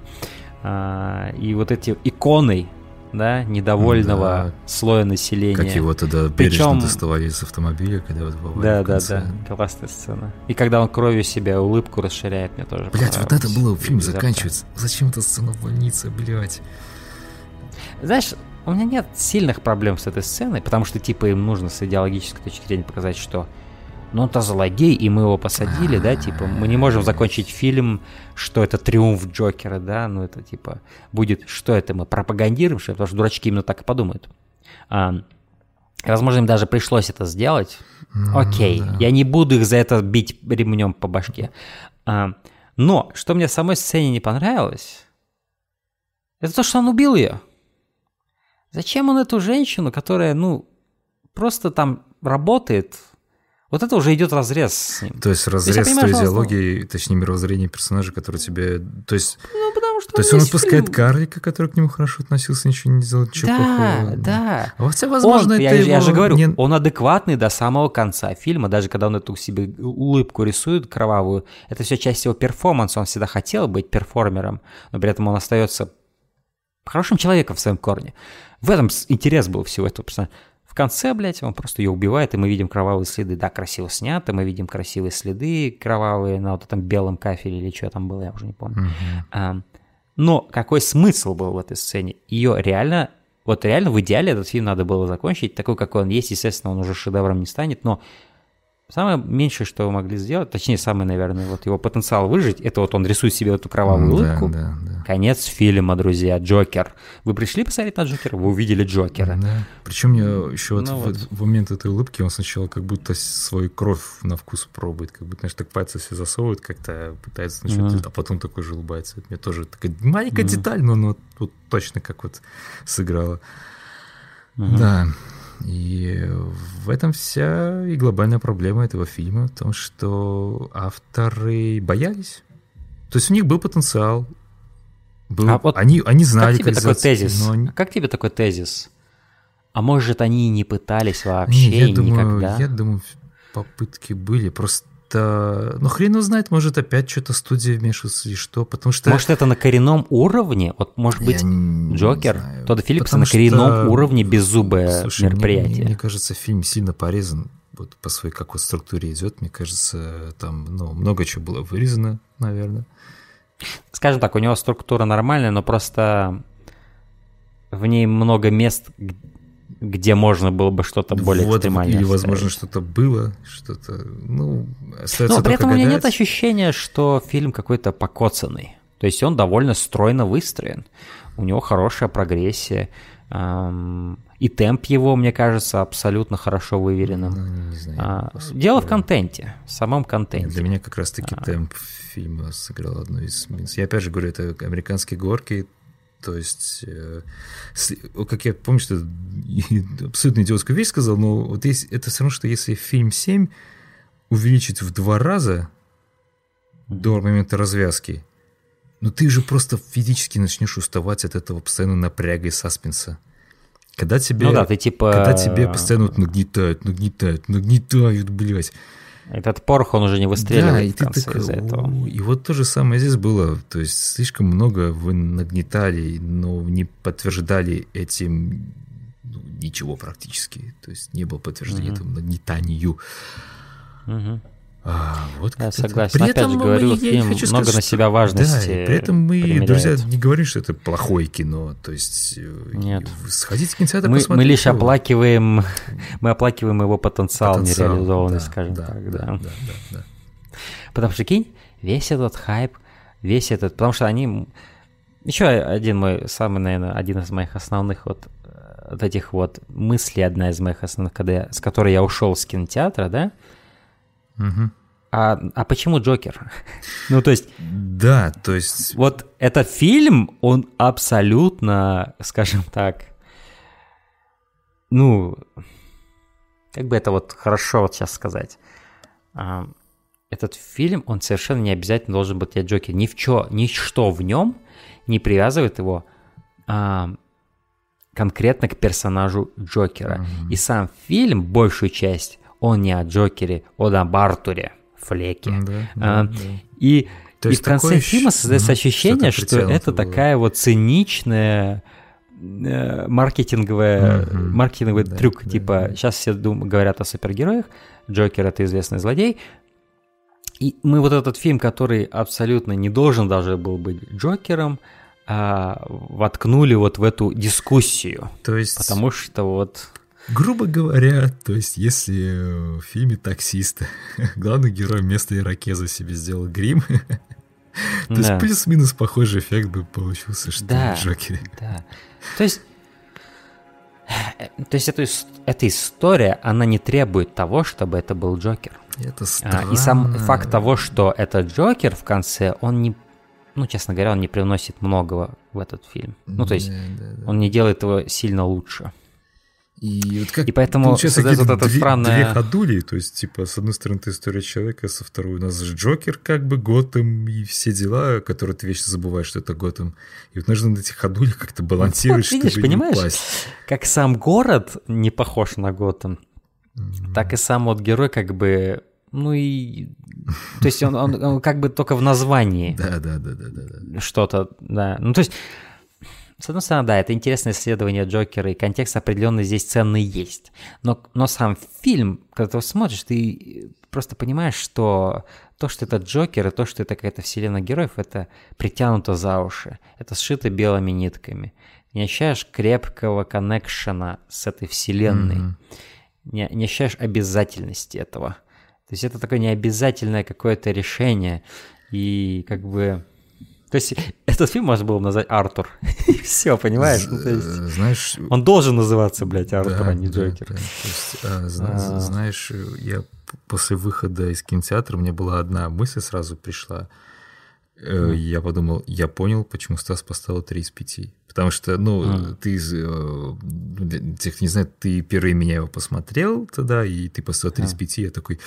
И вот эти иконой, да, недовольного слоя населения. Как его тогда бережно доставали из автомобиля, когда вот да, классная сцена. И когда он кровью себя улыбку расширяет, мне тоже понравилось. Блять, вот это было, фильм заканчивается. Зачем эта сцена в больнице, блять? Знаешь, у меня нет сильных проблем с этой сценой, потому что, типа, им нужно с идеологической точки зрения показать, что ну, он-то злодей, и мы его посадили, да, типа, мы не можем закончить фильм, что это триумф Джокера, да, ну, это, типа, будет, что это мы пропагандируем, что, потому что дурачки именно так и подумают. Возможно, им даже пришлось это сделать. Окей, я не буду их за это бить ремнем по башке. Но, что мне в самой сцене не понравилось, это то, что он убил ее. Зачем он эту женщину, которая, ну, просто там работает... Вот это уже идет разрез с ним. То есть разрез с той идеологией, точнее, мировоззрения персонажа, который тебе... То есть, ну, потому что то есть он отпускает карлика, который к нему хорошо относился, ничего не сделал, ничего плохого. Да. Хотя, возможно, это я же говорю, он адекватный до самого конца фильма, даже когда он эту себе улыбку рисует кровавую, это все часть его перформанса, он всегда хотел быть перформером, но при этом он остается хорошим человеком в своем корне. В этом интерес был всего этого персонажа. В конце, блядь, он просто ее убивает, и мы видим кровавые следы. Да, красиво снято, мы видим красивые следы кровавые на вот этом белом кафеле или что там было, я уже не помню. Но какой смысл был в этой сцене? Ее реально, вот реально в идеале этот фильм надо было закончить, такой, какой он есть. Естественно, он уже шедевром не станет, но самое меньшее, что вы могли сделать, точнее, самый, наверное, вот его потенциал выжить, это вот он рисует себе эту кровавую улыбку. Да. Конец фильма, друзья, Джокер. Вы пришли посмотреть на Джокера, вы увидели Джокера. Да. Причем мне еще в момент этой улыбки он сначала как будто свою кровь на вкус пробует, как будто, знаешь, так пальцы все засовывает, как-то пытается начать, а потом такой же улыбается. Это мне тоже такая маленькая деталь, но вот точно как вот сыграла. Да. И в этом вся и глобальная проблема этого фильма, в том, что авторы боялись. То есть у них был потенциал. Вот они знали, как тебе такой тезис? Как тебе такой тезис? А может, они и не пытались вообще никогда? Я думаю, попытки были, просто... Ну, хрен его знает, может, опять что-то студия вмешивается или что, потому что... Может, это на коренном уровне? Вот, может быть, Джокер, Тодда Филлипса на коренном уровне беззубое мероприятие. Мне кажется, фильм сильно порезан вот по своей как вот структуре идет. Мне кажется, там много чего было вырезано, наверное. Скажем так, у него структура нормальная, но просто в ней много мест, где можно было бы что-то более экстремальное. Или, возможно, что-то было, что-то, остается. Но при этом у меня нет ощущения, что фильм какой-то покоцанный. То есть он довольно стройно выстроен. У него хорошая прогрессия. И темп его, мне кажется, абсолютно хорошо выверенным. Не знаю, дело в контенте, в самом контенте. Для меня как раз-таки темп фильма сыграл одну из минусов. Я опять же говорю, это американские горки. То есть, как я помню, что абсолютно идиотскую вещь сказал, но вот это все равно, что если фильм 7 увеличить в 2 раза до момента развязки, ты же просто физически начнешь уставать от этого постоянно напряга и саспенса. Когда тебе, когда тебе постоянно нагнетают, блядь. Этот порох, он уже не выстреливает в конце из-за этого. И вот то же самое здесь было. То есть слишком много вы нагнетали, но не подтверждали этим ничего практически. То есть не было подтверждения этому нагнетанию. Вот я согласен. Опять же говорю, фильм много на себя важности. Да, и при этом мы, друзья, не говорим, что это плохое кино. То есть нет. Сходите в кинотеатр, посмотрите. Мы лишь оплакиваем его потенциал нереализованный, скажем так. Да. Потому что, кинь, весь этот хайп, потому что они... Еще один из моих основных вот этих вот мыслей, одна из моих основных, с которой я ушел с кинотеатра, да? Угу. А почему Джокер? То есть... Да, то есть... Вот этот фильм, он абсолютно, скажем так, как бы это вот хорошо вот сейчас сказать. Этот фильм, он совершенно не обязательно должен быть Джокер. Ничто в нем не привязывает его конкретно к персонажу Джокера. И сам фильм, большую часть, он не о Джокере, он об Артуре Флеке. И в конце фильма создается ощущение, что это такая вот циничная маркетинговый трюк. Сейчас все говорят о супергероях, Джокер — это известный злодей. И мы вот этот фильм, который абсолютно не должен даже был быть Джокером, воткнули вот в эту дискуссию. То есть... Потому что вот... Грубо говоря, то есть если в фильме «Таксист» главный герой вместо ирокеза себе сделал грим, то есть плюс-минус похожий эффект бы получился, что в Джокере. Да. То есть эта история, она не требует того, чтобы это был Джокер. Это странно. И сам факт того, что это Джокер в конце, он не, ну, честно говоря, он не привносит многого в этот фильм. Ну, то есть он не делает его сильно лучше. И, вот как, и поэтому получается, вот это странное... две ходули, то есть, типа, с одной стороны, это история человека, со второй у нас Джокер, как бы, Готэм и все дела, которые ты вечно забываешь, что это Готэм. И вот нужно на этих ходулях как-то балансировать, вот, видишь, чтобы понимаешь, не упасть. Как сам город не похож на Готэм, так и сам вот герой как бы... Ну и... То есть он как бы только в названии. Да. Что-то, да. Ну, то есть... С одной стороны, да, это интересное исследование Джокера, и контекст определенно здесь ценный есть. Но сам фильм, когда ты его смотришь, ты просто понимаешь, что то, что это Джокер, и то, что это какая-то вселенная героев, это притянуто за уши. Это сшито белыми нитками. Не ощущаешь крепкого коннекшена с этой вселенной. Не ощущаешь обязательности этого. То есть это такое необязательное какое-то решение. И как бы... То есть этот фильм можно было назвать «Артур». И все, понимаешь? Ну, то есть, знаешь, он должен называться, блядь, «Артур», а не «Джокер». Да. То есть, знаешь, я после выхода из кинотеатра, у меня была одна мысль сразу пришла. Я подумал, я понял, почему Стас поставил 3 из 5. Потому что, ты, для тех, кто не знает, ты первый меня его посмотрел тогда, и ты поставил 3 из 5, я такой,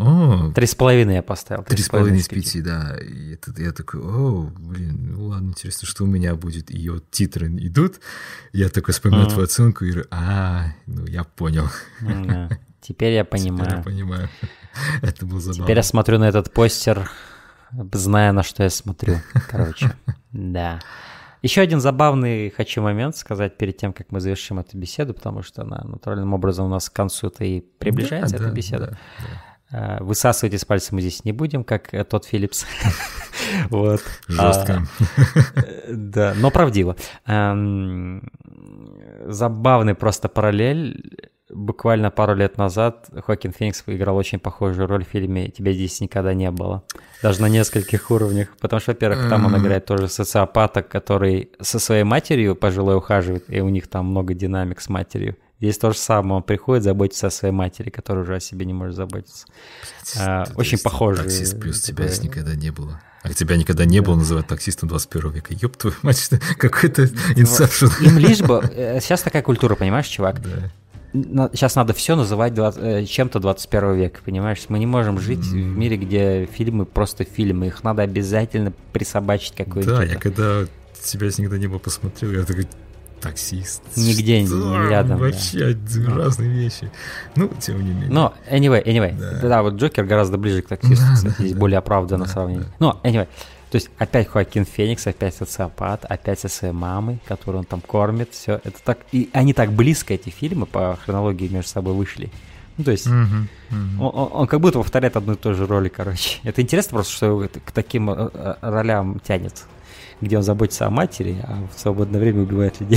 3,5 я поставил. 3,5 из 5, да. И я такой, блин, ну ладно, интересно, что у меня будет. И вот титры идут, я такой вспоминаю твою оценку и говорю, я понял. Теперь я понимаю. Теперь я понимаю. Это было забавно. Теперь я смотрю на этот постер, зная, на что я смотрю. Короче, да. Еще один забавный хочу момент сказать перед тем, как мы завершим эту беседу, потому что она натуральным образом у нас к концу-то и приближается, эта беседа. Да. Высасывать из пальца мы здесь не будем, как тот Филлипс. Вот. Жестко. Да, но правдиво. Забавный просто параллель. Буквально пару лет назад Хоакин Феникс играл очень похожую роль в фильме «Тебя здесь никогда не было». Даже на нескольких уровнях. Потому что, во-первых, там он играет тоже социопата, который со своей матерью пожилой ухаживает, и у них там много динамик с матерью. Здесь то же самое. Он приходит заботиться о своей матери, которая уже о себе не может заботиться. Очень похоже. «Таксист» плюс «Тебя здесь никогда не было». А тебя никогда не было называть таксистом 21 века. Ёб твою мать, что какой-то инсепшн. Им лишь бы... Сейчас такая культура, понимаешь, чувак? Да. Сейчас надо все называть чем-то 21 века, понимаешь? Мы не можем жить в мире, где фильмы просто фильмы. Их надо обязательно присобачить какой-то. Да, я когда тебя никогда не было посмотрел, я такой, таксист. Нигде не рядом. Вообще разные вещи. Ну, тем не менее. Но, anyway. Да, вот Джокер гораздо ближе к таксисту, кстати, здесь более оправданно сравнение. Но, anyway. То есть опять Хоакин Феникс, опять социопат, опять со своей мамой, которую он там кормит, все это так, и они так близко, эти фильмы, по хронологии между собой вышли. Ну, то есть он как будто повторяет одну и ту же роль, короче. Это интересно просто, что его к таким ролям тянет, где он заботится о матери, а в свободное время убивает людей.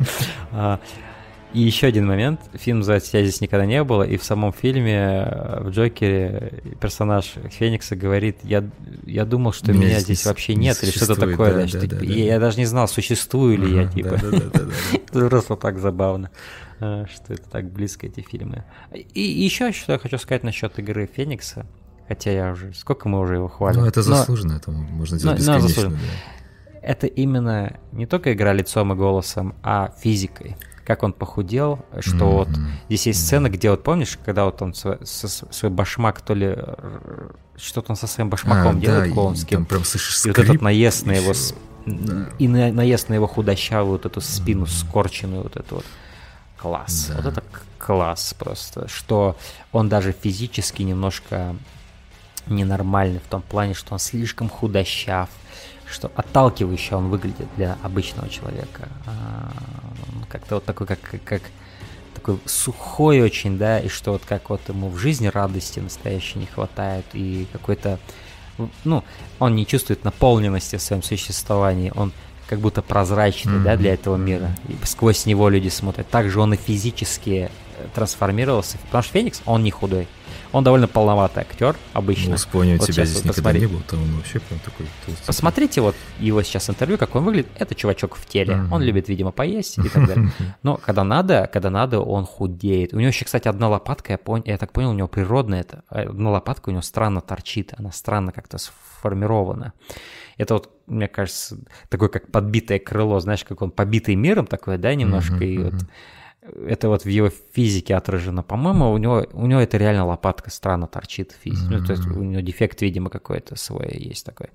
И еще один момент. Фильм называется «Я здесь никогда не было», и в самом фильме в Джокере персонаж Феникса говорит, я думал, что меня здесь вообще нет, или что-то такое. Да, я даже не знал, существую ли я, типа. Это просто так забавно, что это так близко, эти фильмы. И еще что я хочу сказать насчет игры Феникса, хотя я уже... Сколько мы уже его хвалим? Ну, это заслуженно, это можно делать бесконечно. Это именно не только игра лицом и голосом, а физикой. Как он похудел, что вот здесь есть сцена, где вот помнишь, когда вот он свой башмак, то ли что-то он со своим башмаком делает клоунским, прям слышишь и вот этот наезд на его и наезд на его худощавую вот эту спину скорченную, вот это вот класс, вот это класс просто, что он даже физически немножко ненормальный в том плане, что он слишком худощав, что отталкивающе он выглядит для обычного человека. Как-то вот такой, как такой сухой очень, да, и что вот как вот ему в жизни радости настоящей не хватает, и какой-то, ну, он не чувствует наполненности в своем существовании, он как будто прозрачный, да, для этого мира. И сквозь него люди смотрят. Также он и физически трансформировался. Потому что Феникс, он не худой. Он довольно полноватый актер обычно. Ну, вспомню, у вот тебя сейчас здесь никогда не был, там он вообще прям такой толстый. Посмотрите вот его сейчас интервью, как он выглядит. Это чувачок в теле. Он любит, видимо, поесть и так далее. Но когда надо, он худеет. У него еще, кстати, одна лопатка, я так понял, у него природная это. Одна лопатка у него странно торчит, она странно как-то сформирована. Это вот, мне кажется, такое как подбитое крыло, знаешь, как он побитый миром такой, да, немножко, и вот это вот в его физике отражено. По-моему, у него это реально лопатка странно торчит в физике. Ну, то есть у него дефект, видимо, какой-то свой есть такой.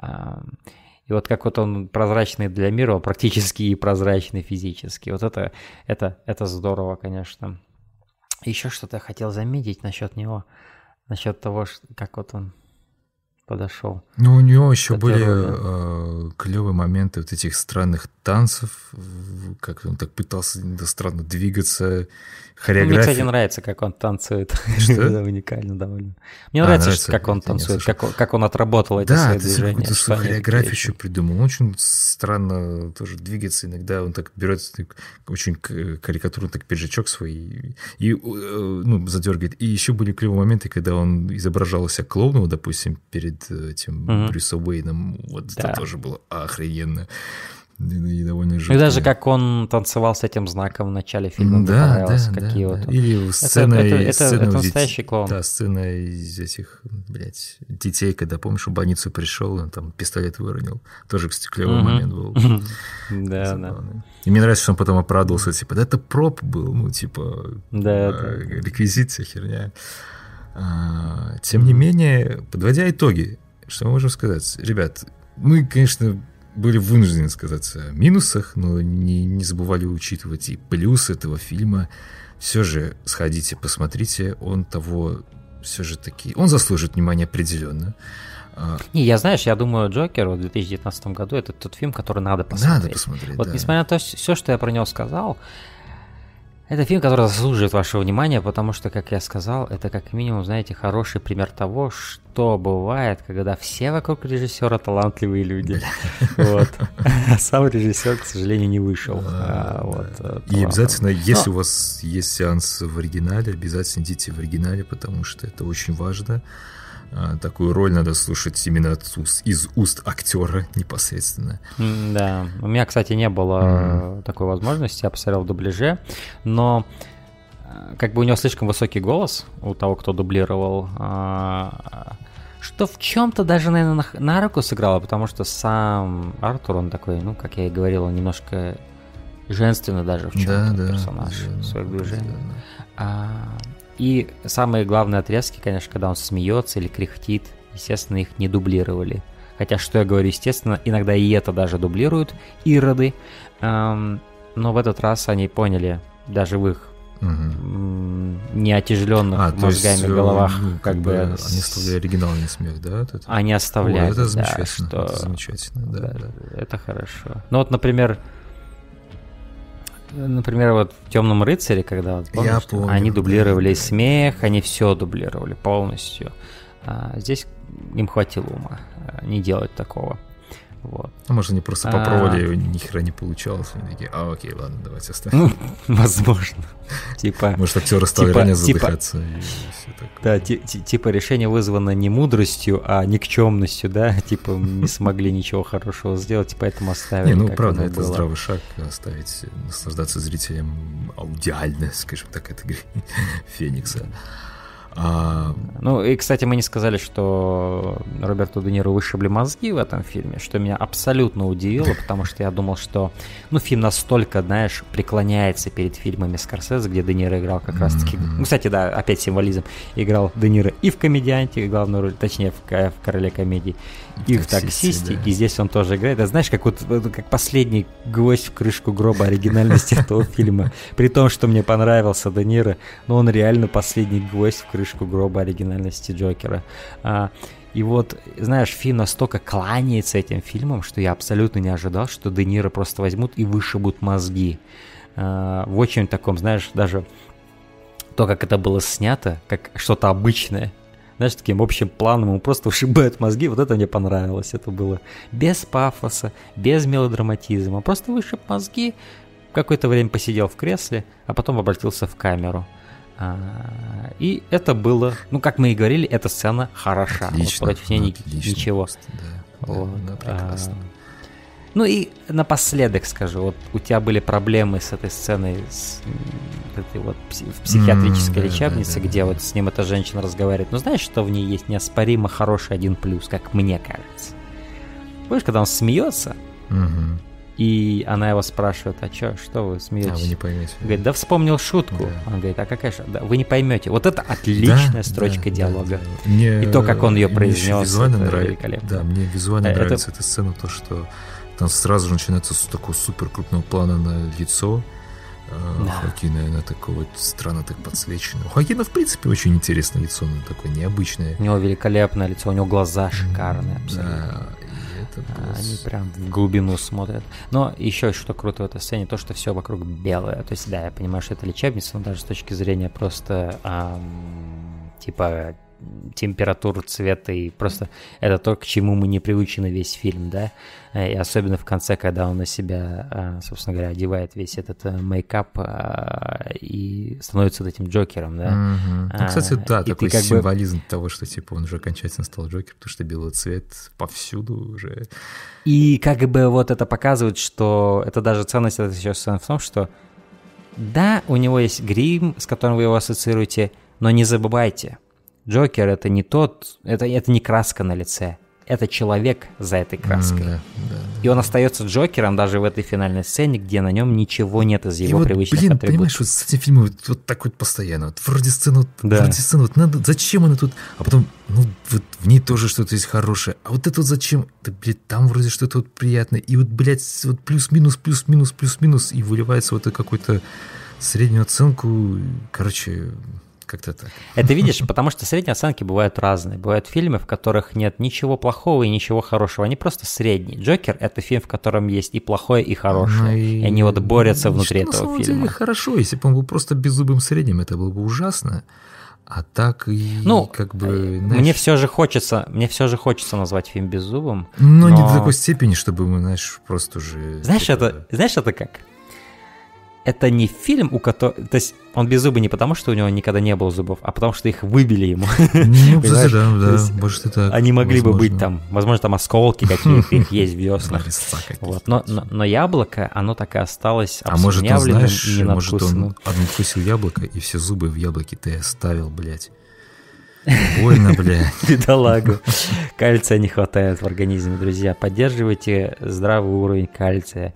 И вот как вот он прозрачный для мира, он практически и прозрачный физически. Вот это здорово, конечно. Еще что-то я хотел заметить насчет него, насчет того, как вот он подошел. Ну, у него еще были клевые моменты вот этих странных танцев, как он так пытался странно двигаться, хореография. Мне, кстати, нравится, как он танцует. Что? Уникально довольно. Мне нравится, как он танцует, как он отработал эти свои движения. Да, ты хореографию еще придумал. Он очень странно тоже двигается. Иногда он так берет очень карикатурный так пиджачок свой и задергивает. И еще были клевые моменты, когда он изображал себя клоуном, допустим, перед этим Брюсом Уэйном. Вот это тоже было охрененно. И довольно жутко. И даже как он танцевал с этим знаком в начале фильма, мне понравилось. Какие вот... Или сцена... Это настоящий клоун. Да, сцена из этих, детей, когда, помнишь, в больницу пришел, он там пистолет выронил. Тоже, кстати, клевый момент был. Да. И мне нравится, что он потом оправдывался, типа, да это проп был, реквизит, вся херня. Тем не менее, подводя итоги, что мы можем сказать? Ребят, мы, конечно, были вынуждены сказать о минусах, но не забывали учитывать и плюсы этого фильма. Все же сходите, посмотрите, он того все же таки... Он заслужит внимания определенно. Я думаю, «Джокер» в 2019 году — это тот фильм, который надо посмотреть. Надо посмотреть, вот, несмотря на то, все, что я про него сказал, это фильм, который заслуживает вашего внимания, потому что, как я сказал, это как минимум, знаете, хороший пример того, что бывает, когда все вокруг режиссера талантливые люди. Вот. А сам режиссер, к сожалению, не вышел. И обязательно, если у вас есть сеанс в оригинале, обязательно идите в оригинале, потому что это очень важно. Такую роль надо слушать именно из уст актера непосредственно. Да, у меня, кстати, не было такой возможности, я посмотрел в дубляже, но как бы у него слишком высокий голос, у того, кто дублировал, что в чем-то даже, наверное, на руку сыграло, потому что сам Артур, он такой, как я и говорил, он немножко женственный даже в чем-то персонаж своих движений. И самые главные отрезки, конечно, когда он смеется или кряхтит, естественно, их не дублировали. Хотя, что я говорю, естественно, иногда и это даже дублируют ироды. Но в этот раз они поняли, даже в их неотяжеленных мозгами головах, как бы они оставляли оригинальный смех, да? Они оставляли, это замечательно, это замечательно, да. Это хорошо. Ну вот, например, вот в «Темном рыцаре», когда помнишь, они дублировали смех, они все дублировали полностью. Здесь им хватило ума не делать такого. Вот. Может, они просто попробовали, ни хера не получалось. Они такие, окей, ладно, давайте оставим. Возможно. Может, актеры стали ранее задыхаться. Да, типа решение вызвано не мудростью, а никчемностью, да? Типа не смогли ничего хорошего сделать, поэтому оставили. Правда, это здравый шаг, оставить, наслаждаться зрителям аудиально, скажем так, этой игры Феникса. И, кстати, мы не сказали, что Роберту Де Ниро вышибли мозги в этом фильме, что меня абсолютно удивило, потому что я думал, что фильм настолько, знаешь, преклоняется перед фильмами Скорсезе, где Де Ниро играл как раз-таки... кстати, да, опять символизм. Играл Де Ниро и в «Комедианте», главную роль, точнее, в «Короле комедий», и в «Таксисте», да. И здесь он тоже играет. Это, знаешь, как последний гвоздь в крышку гроба оригинальности этого фильма. При том, что мне понравился Де Ниро, но он реально последний гвоздь в крышку гроба оригинальности Джокера. И вот, знаешь, фильм настолько кланяется этим фильмом, что я абсолютно не ожидал, что Де Ниро просто возьмут и вышибут мозги. В очень таком, знаешь, даже то, как это было снято, как что-то обычное. знаешь, таким общим планом ему просто вышибают мозги. Вот это мне понравилось. Это было без пафоса, без мелодраматизма. Просто вышиб мозги, какое-то время посидел в кресле, а потом обратился в камеру. И это было, ну, как мы и говорили, эта сцена хороша. Отлично, вот против нее ничего. Просто, да, прекрасно. Ну и напоследок скажу, вот у тебя были проблемы с этой сценой этой вот в психиатрической лечебнице, где вот с ним эта женщина разговаривает. Но знаешь, что в ней есть неоспоримо хороший один плюс, как мне кажется? Помнишь, когда он смеется, и она его спрашивает, а что вы смеетесь? Вы не поймете. Говорит, да вспомнил шутку. Да. Он говорит, а какая шутка? Да, вы не поймете. Вот это отличная строчка диалога. Да. Мне, и то, как он ее произнес, визуально это великолепно. Да, мне визуально нравится эта сцена, то, что там сразу же начинается с такого супер крупного плана на лицо Хоакина, она такое вот странно так подсвечено. У Хоакина, в принципе, очень интересное лицо, оно такое необычное. У него великолепное лицо, у него глаза шикарные абсолютно. Да, они прям в глубину смотрят. Но еще что круто в этой сцене, то, что все вокруг белое. То есть, да, я понимаю, что это лечебница, но даже с точки зрения просто типа температуру цвета и просто это то, к чему мы не приучены весь фильм, да, и особенно в конце, когда он на себя, собственно говоря, одевает весь этот мейкап и становится вот этим Джокером, да. Ну, кстати, да, такой символизм того, что типа он уже окончательно стал Джокером, потому что белый цвет повсюду уже. И как бы вот это показывает, что это даже ценность этой еще сцены в том, что да, у него есть грим, с которым вы его ассоциируете, но не забывайте, Джокер — это не тот, это не краска на лице, это человек за этой краской. Да. И он остается Джокером даже в этой финальной сцене, где на нем ничего нет из его привычных атрибутов. Понимаешь, вот с этим фильмом вот так вот постоянно, вот вроде сцены, вот надо, зачем она тут, а потом, ну, вот в ней тоже что-то есть хорошее, а вот это вот зачем, да, блядь, там вроде что-то вот приятное, и вот, блядь, вот плюс-минус, и выливается вот какую-то среднюю оценку, короче... Как-то так. Это видишь, потому что средние оценки бывают разные. Бывают фильмы, в которых нет ничего плохого и ничего хорошего. Они просто средние. «Джокер» — это фильм, в котором есть и плохое, и хорошее. И они вот борются внутри этого фильма. На самом деле хорошо. Если бы он был просто беззубым средним, это было бы ужасно. А так и как бы... Знаешь, мне все же хочется назвать фильм беззубым. Но не до такой степени, чтобы мы, знаешь, просто уже... Знаешь, это как? Это не фильм, у которого... То есть он беззубый не потому, что у него никогда не было зубов, а потому, что их выбили ему. Ну, да, может и так. Они могли бы быть там, возможно, там осколки какие-то, их есть в деснах. Но яблоко, оно так и осталось обслюнявленным и ненадкусанным. Может, он откусил яблоко, и все зубы в яблоке ты оставил, блядь. Больно, блядь. Бедолагу. Кальция не хватает в организме, друзья. Поддерживайте здравый уровень кальция.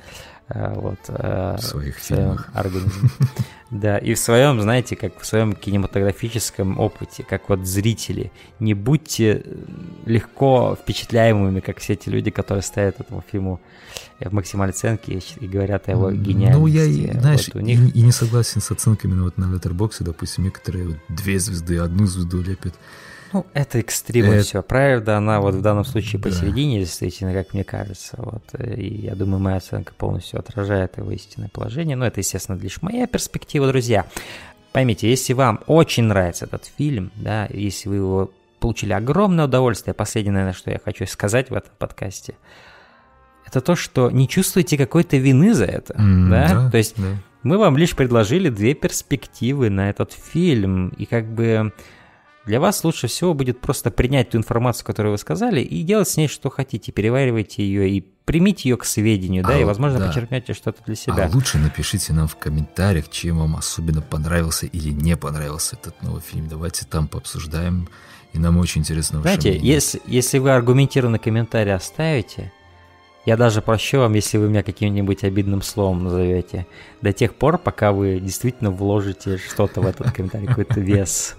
В своих фильмах. Организме. Да, и в своем, знаете, как в своем кинематографическом опыте, как вот зрители, не будьте легко впечатляемыми, как все эти люди, которые ставят этому фильму в максимальной оценке и говорят о его гениальности. Ну, я, знаешь, вот и не согласен с оценками вот на Letterboxd, допустим, некоторые вот 2 звезды, 1 звезду лепят. Ну, это экстрим, все. Правда, она вот в данном случае посередине, действительно, как мне кажется. Вот. И я думаю, моя оценка полностью отражает его истинное положение. Но это, естественно, лишь моя перспектива, друзья. Поймите, если вам очень нравится этот фильм, да, если вы его получили огромное удовольствие, последнее, наверное, что я хочу сказать в этом подкасте, это то, что не чувствуете какой-то вины за это. Да? То есть мы вам лишь предложили 2 перспективы на этот фильм. И как бы... Для вас лучше всего будет просто принять ту информацию, которую вы сказали, и делать с ней что хотите. Переваривайте ее и примите ее к сведению, и, возможно, почерпнете что-то для себя. А лучше напишите нам в комментариях, чем вам особенно понравился или не понравился этот новый фильм. Давайте там пообсуждаем, и нам очень интересно ваше мнение. Знаете, если вы аргументированный комментарий оставите, я даже прощу вам, если вы меня каким-нибудь обидным словом назовете, до тех пор, пока вы действительно вложите что-то в этот комментарий, какой-то вес.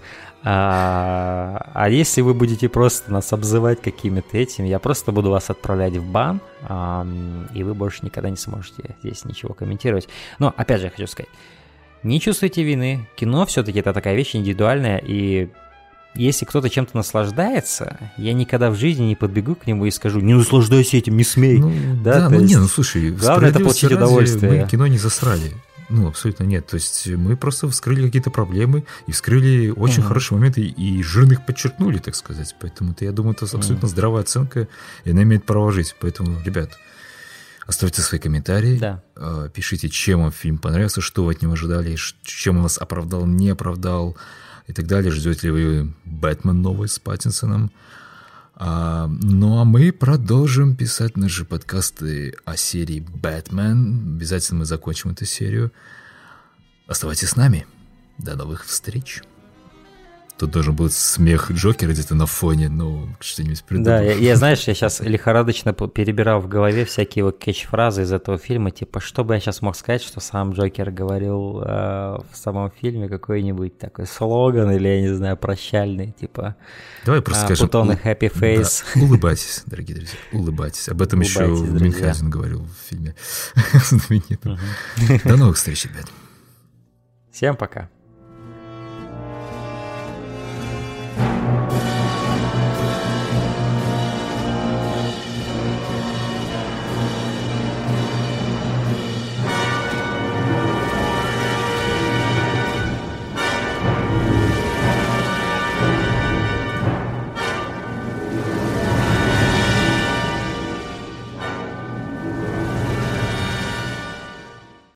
А если вы будете просто нас обзывать какими-то этими, я просто буду вас отправлять в бан, и вы больше никогда не сможете здесь ничего комментировать. Но, опять же, я хочу сказать, не чувствуйте вины. Кино все-таки это такая вещь индивидуальная, и если кто-то чем-то наслаждается, я никогда в жизни не подбегу к нему и скажу: не наслаждайся этим, не смей. Слушай, главное это получить удовольствие. Мы кино не засрали. Ну, абсолютно нет. То есть мы просто вскрыли какие-то проблемы и вскрыли очень хорошие моменты и жирно их подчеркнули, так сказать. Поэтому я думаю, это абсолютно здравая оценка, и она имеет право жить. Поэтому, ребят, оставьте свои комментарии, пишите, чем вам фильм понравился, что вы от него ожидали, чем он вас оправдал, не оправдал и так далее. Ждете ли вы «Бэтмен» новый с Паттинсоном? Ну, а мы продолжим писать наши подкасты о серии «Бэтмен». Обязательно мы закончим эту серию. Оставайтесь с нами. До новых встреч. Тут должен быть смех Джокера где-то на фоне, ну, что-нибудь придумал. Да, я знаешь, я сейчас лихорадочно перебирал в голове всякие его кетч-фразы из этого фильма, типа, что бы я сейчас мог сказать, что сам Джокер говорил в самом фильме, какой-нибудь такой слоган или, я не знаю, прощальный, типа, давай просто скажем, put on a happy face. Да, улыбайтесь, дорогие друзья, улыбайтесь. Об этом еще Мюнхгаузен говорил в фильме знаменитом. До новых встреч, ребят. Всем пока.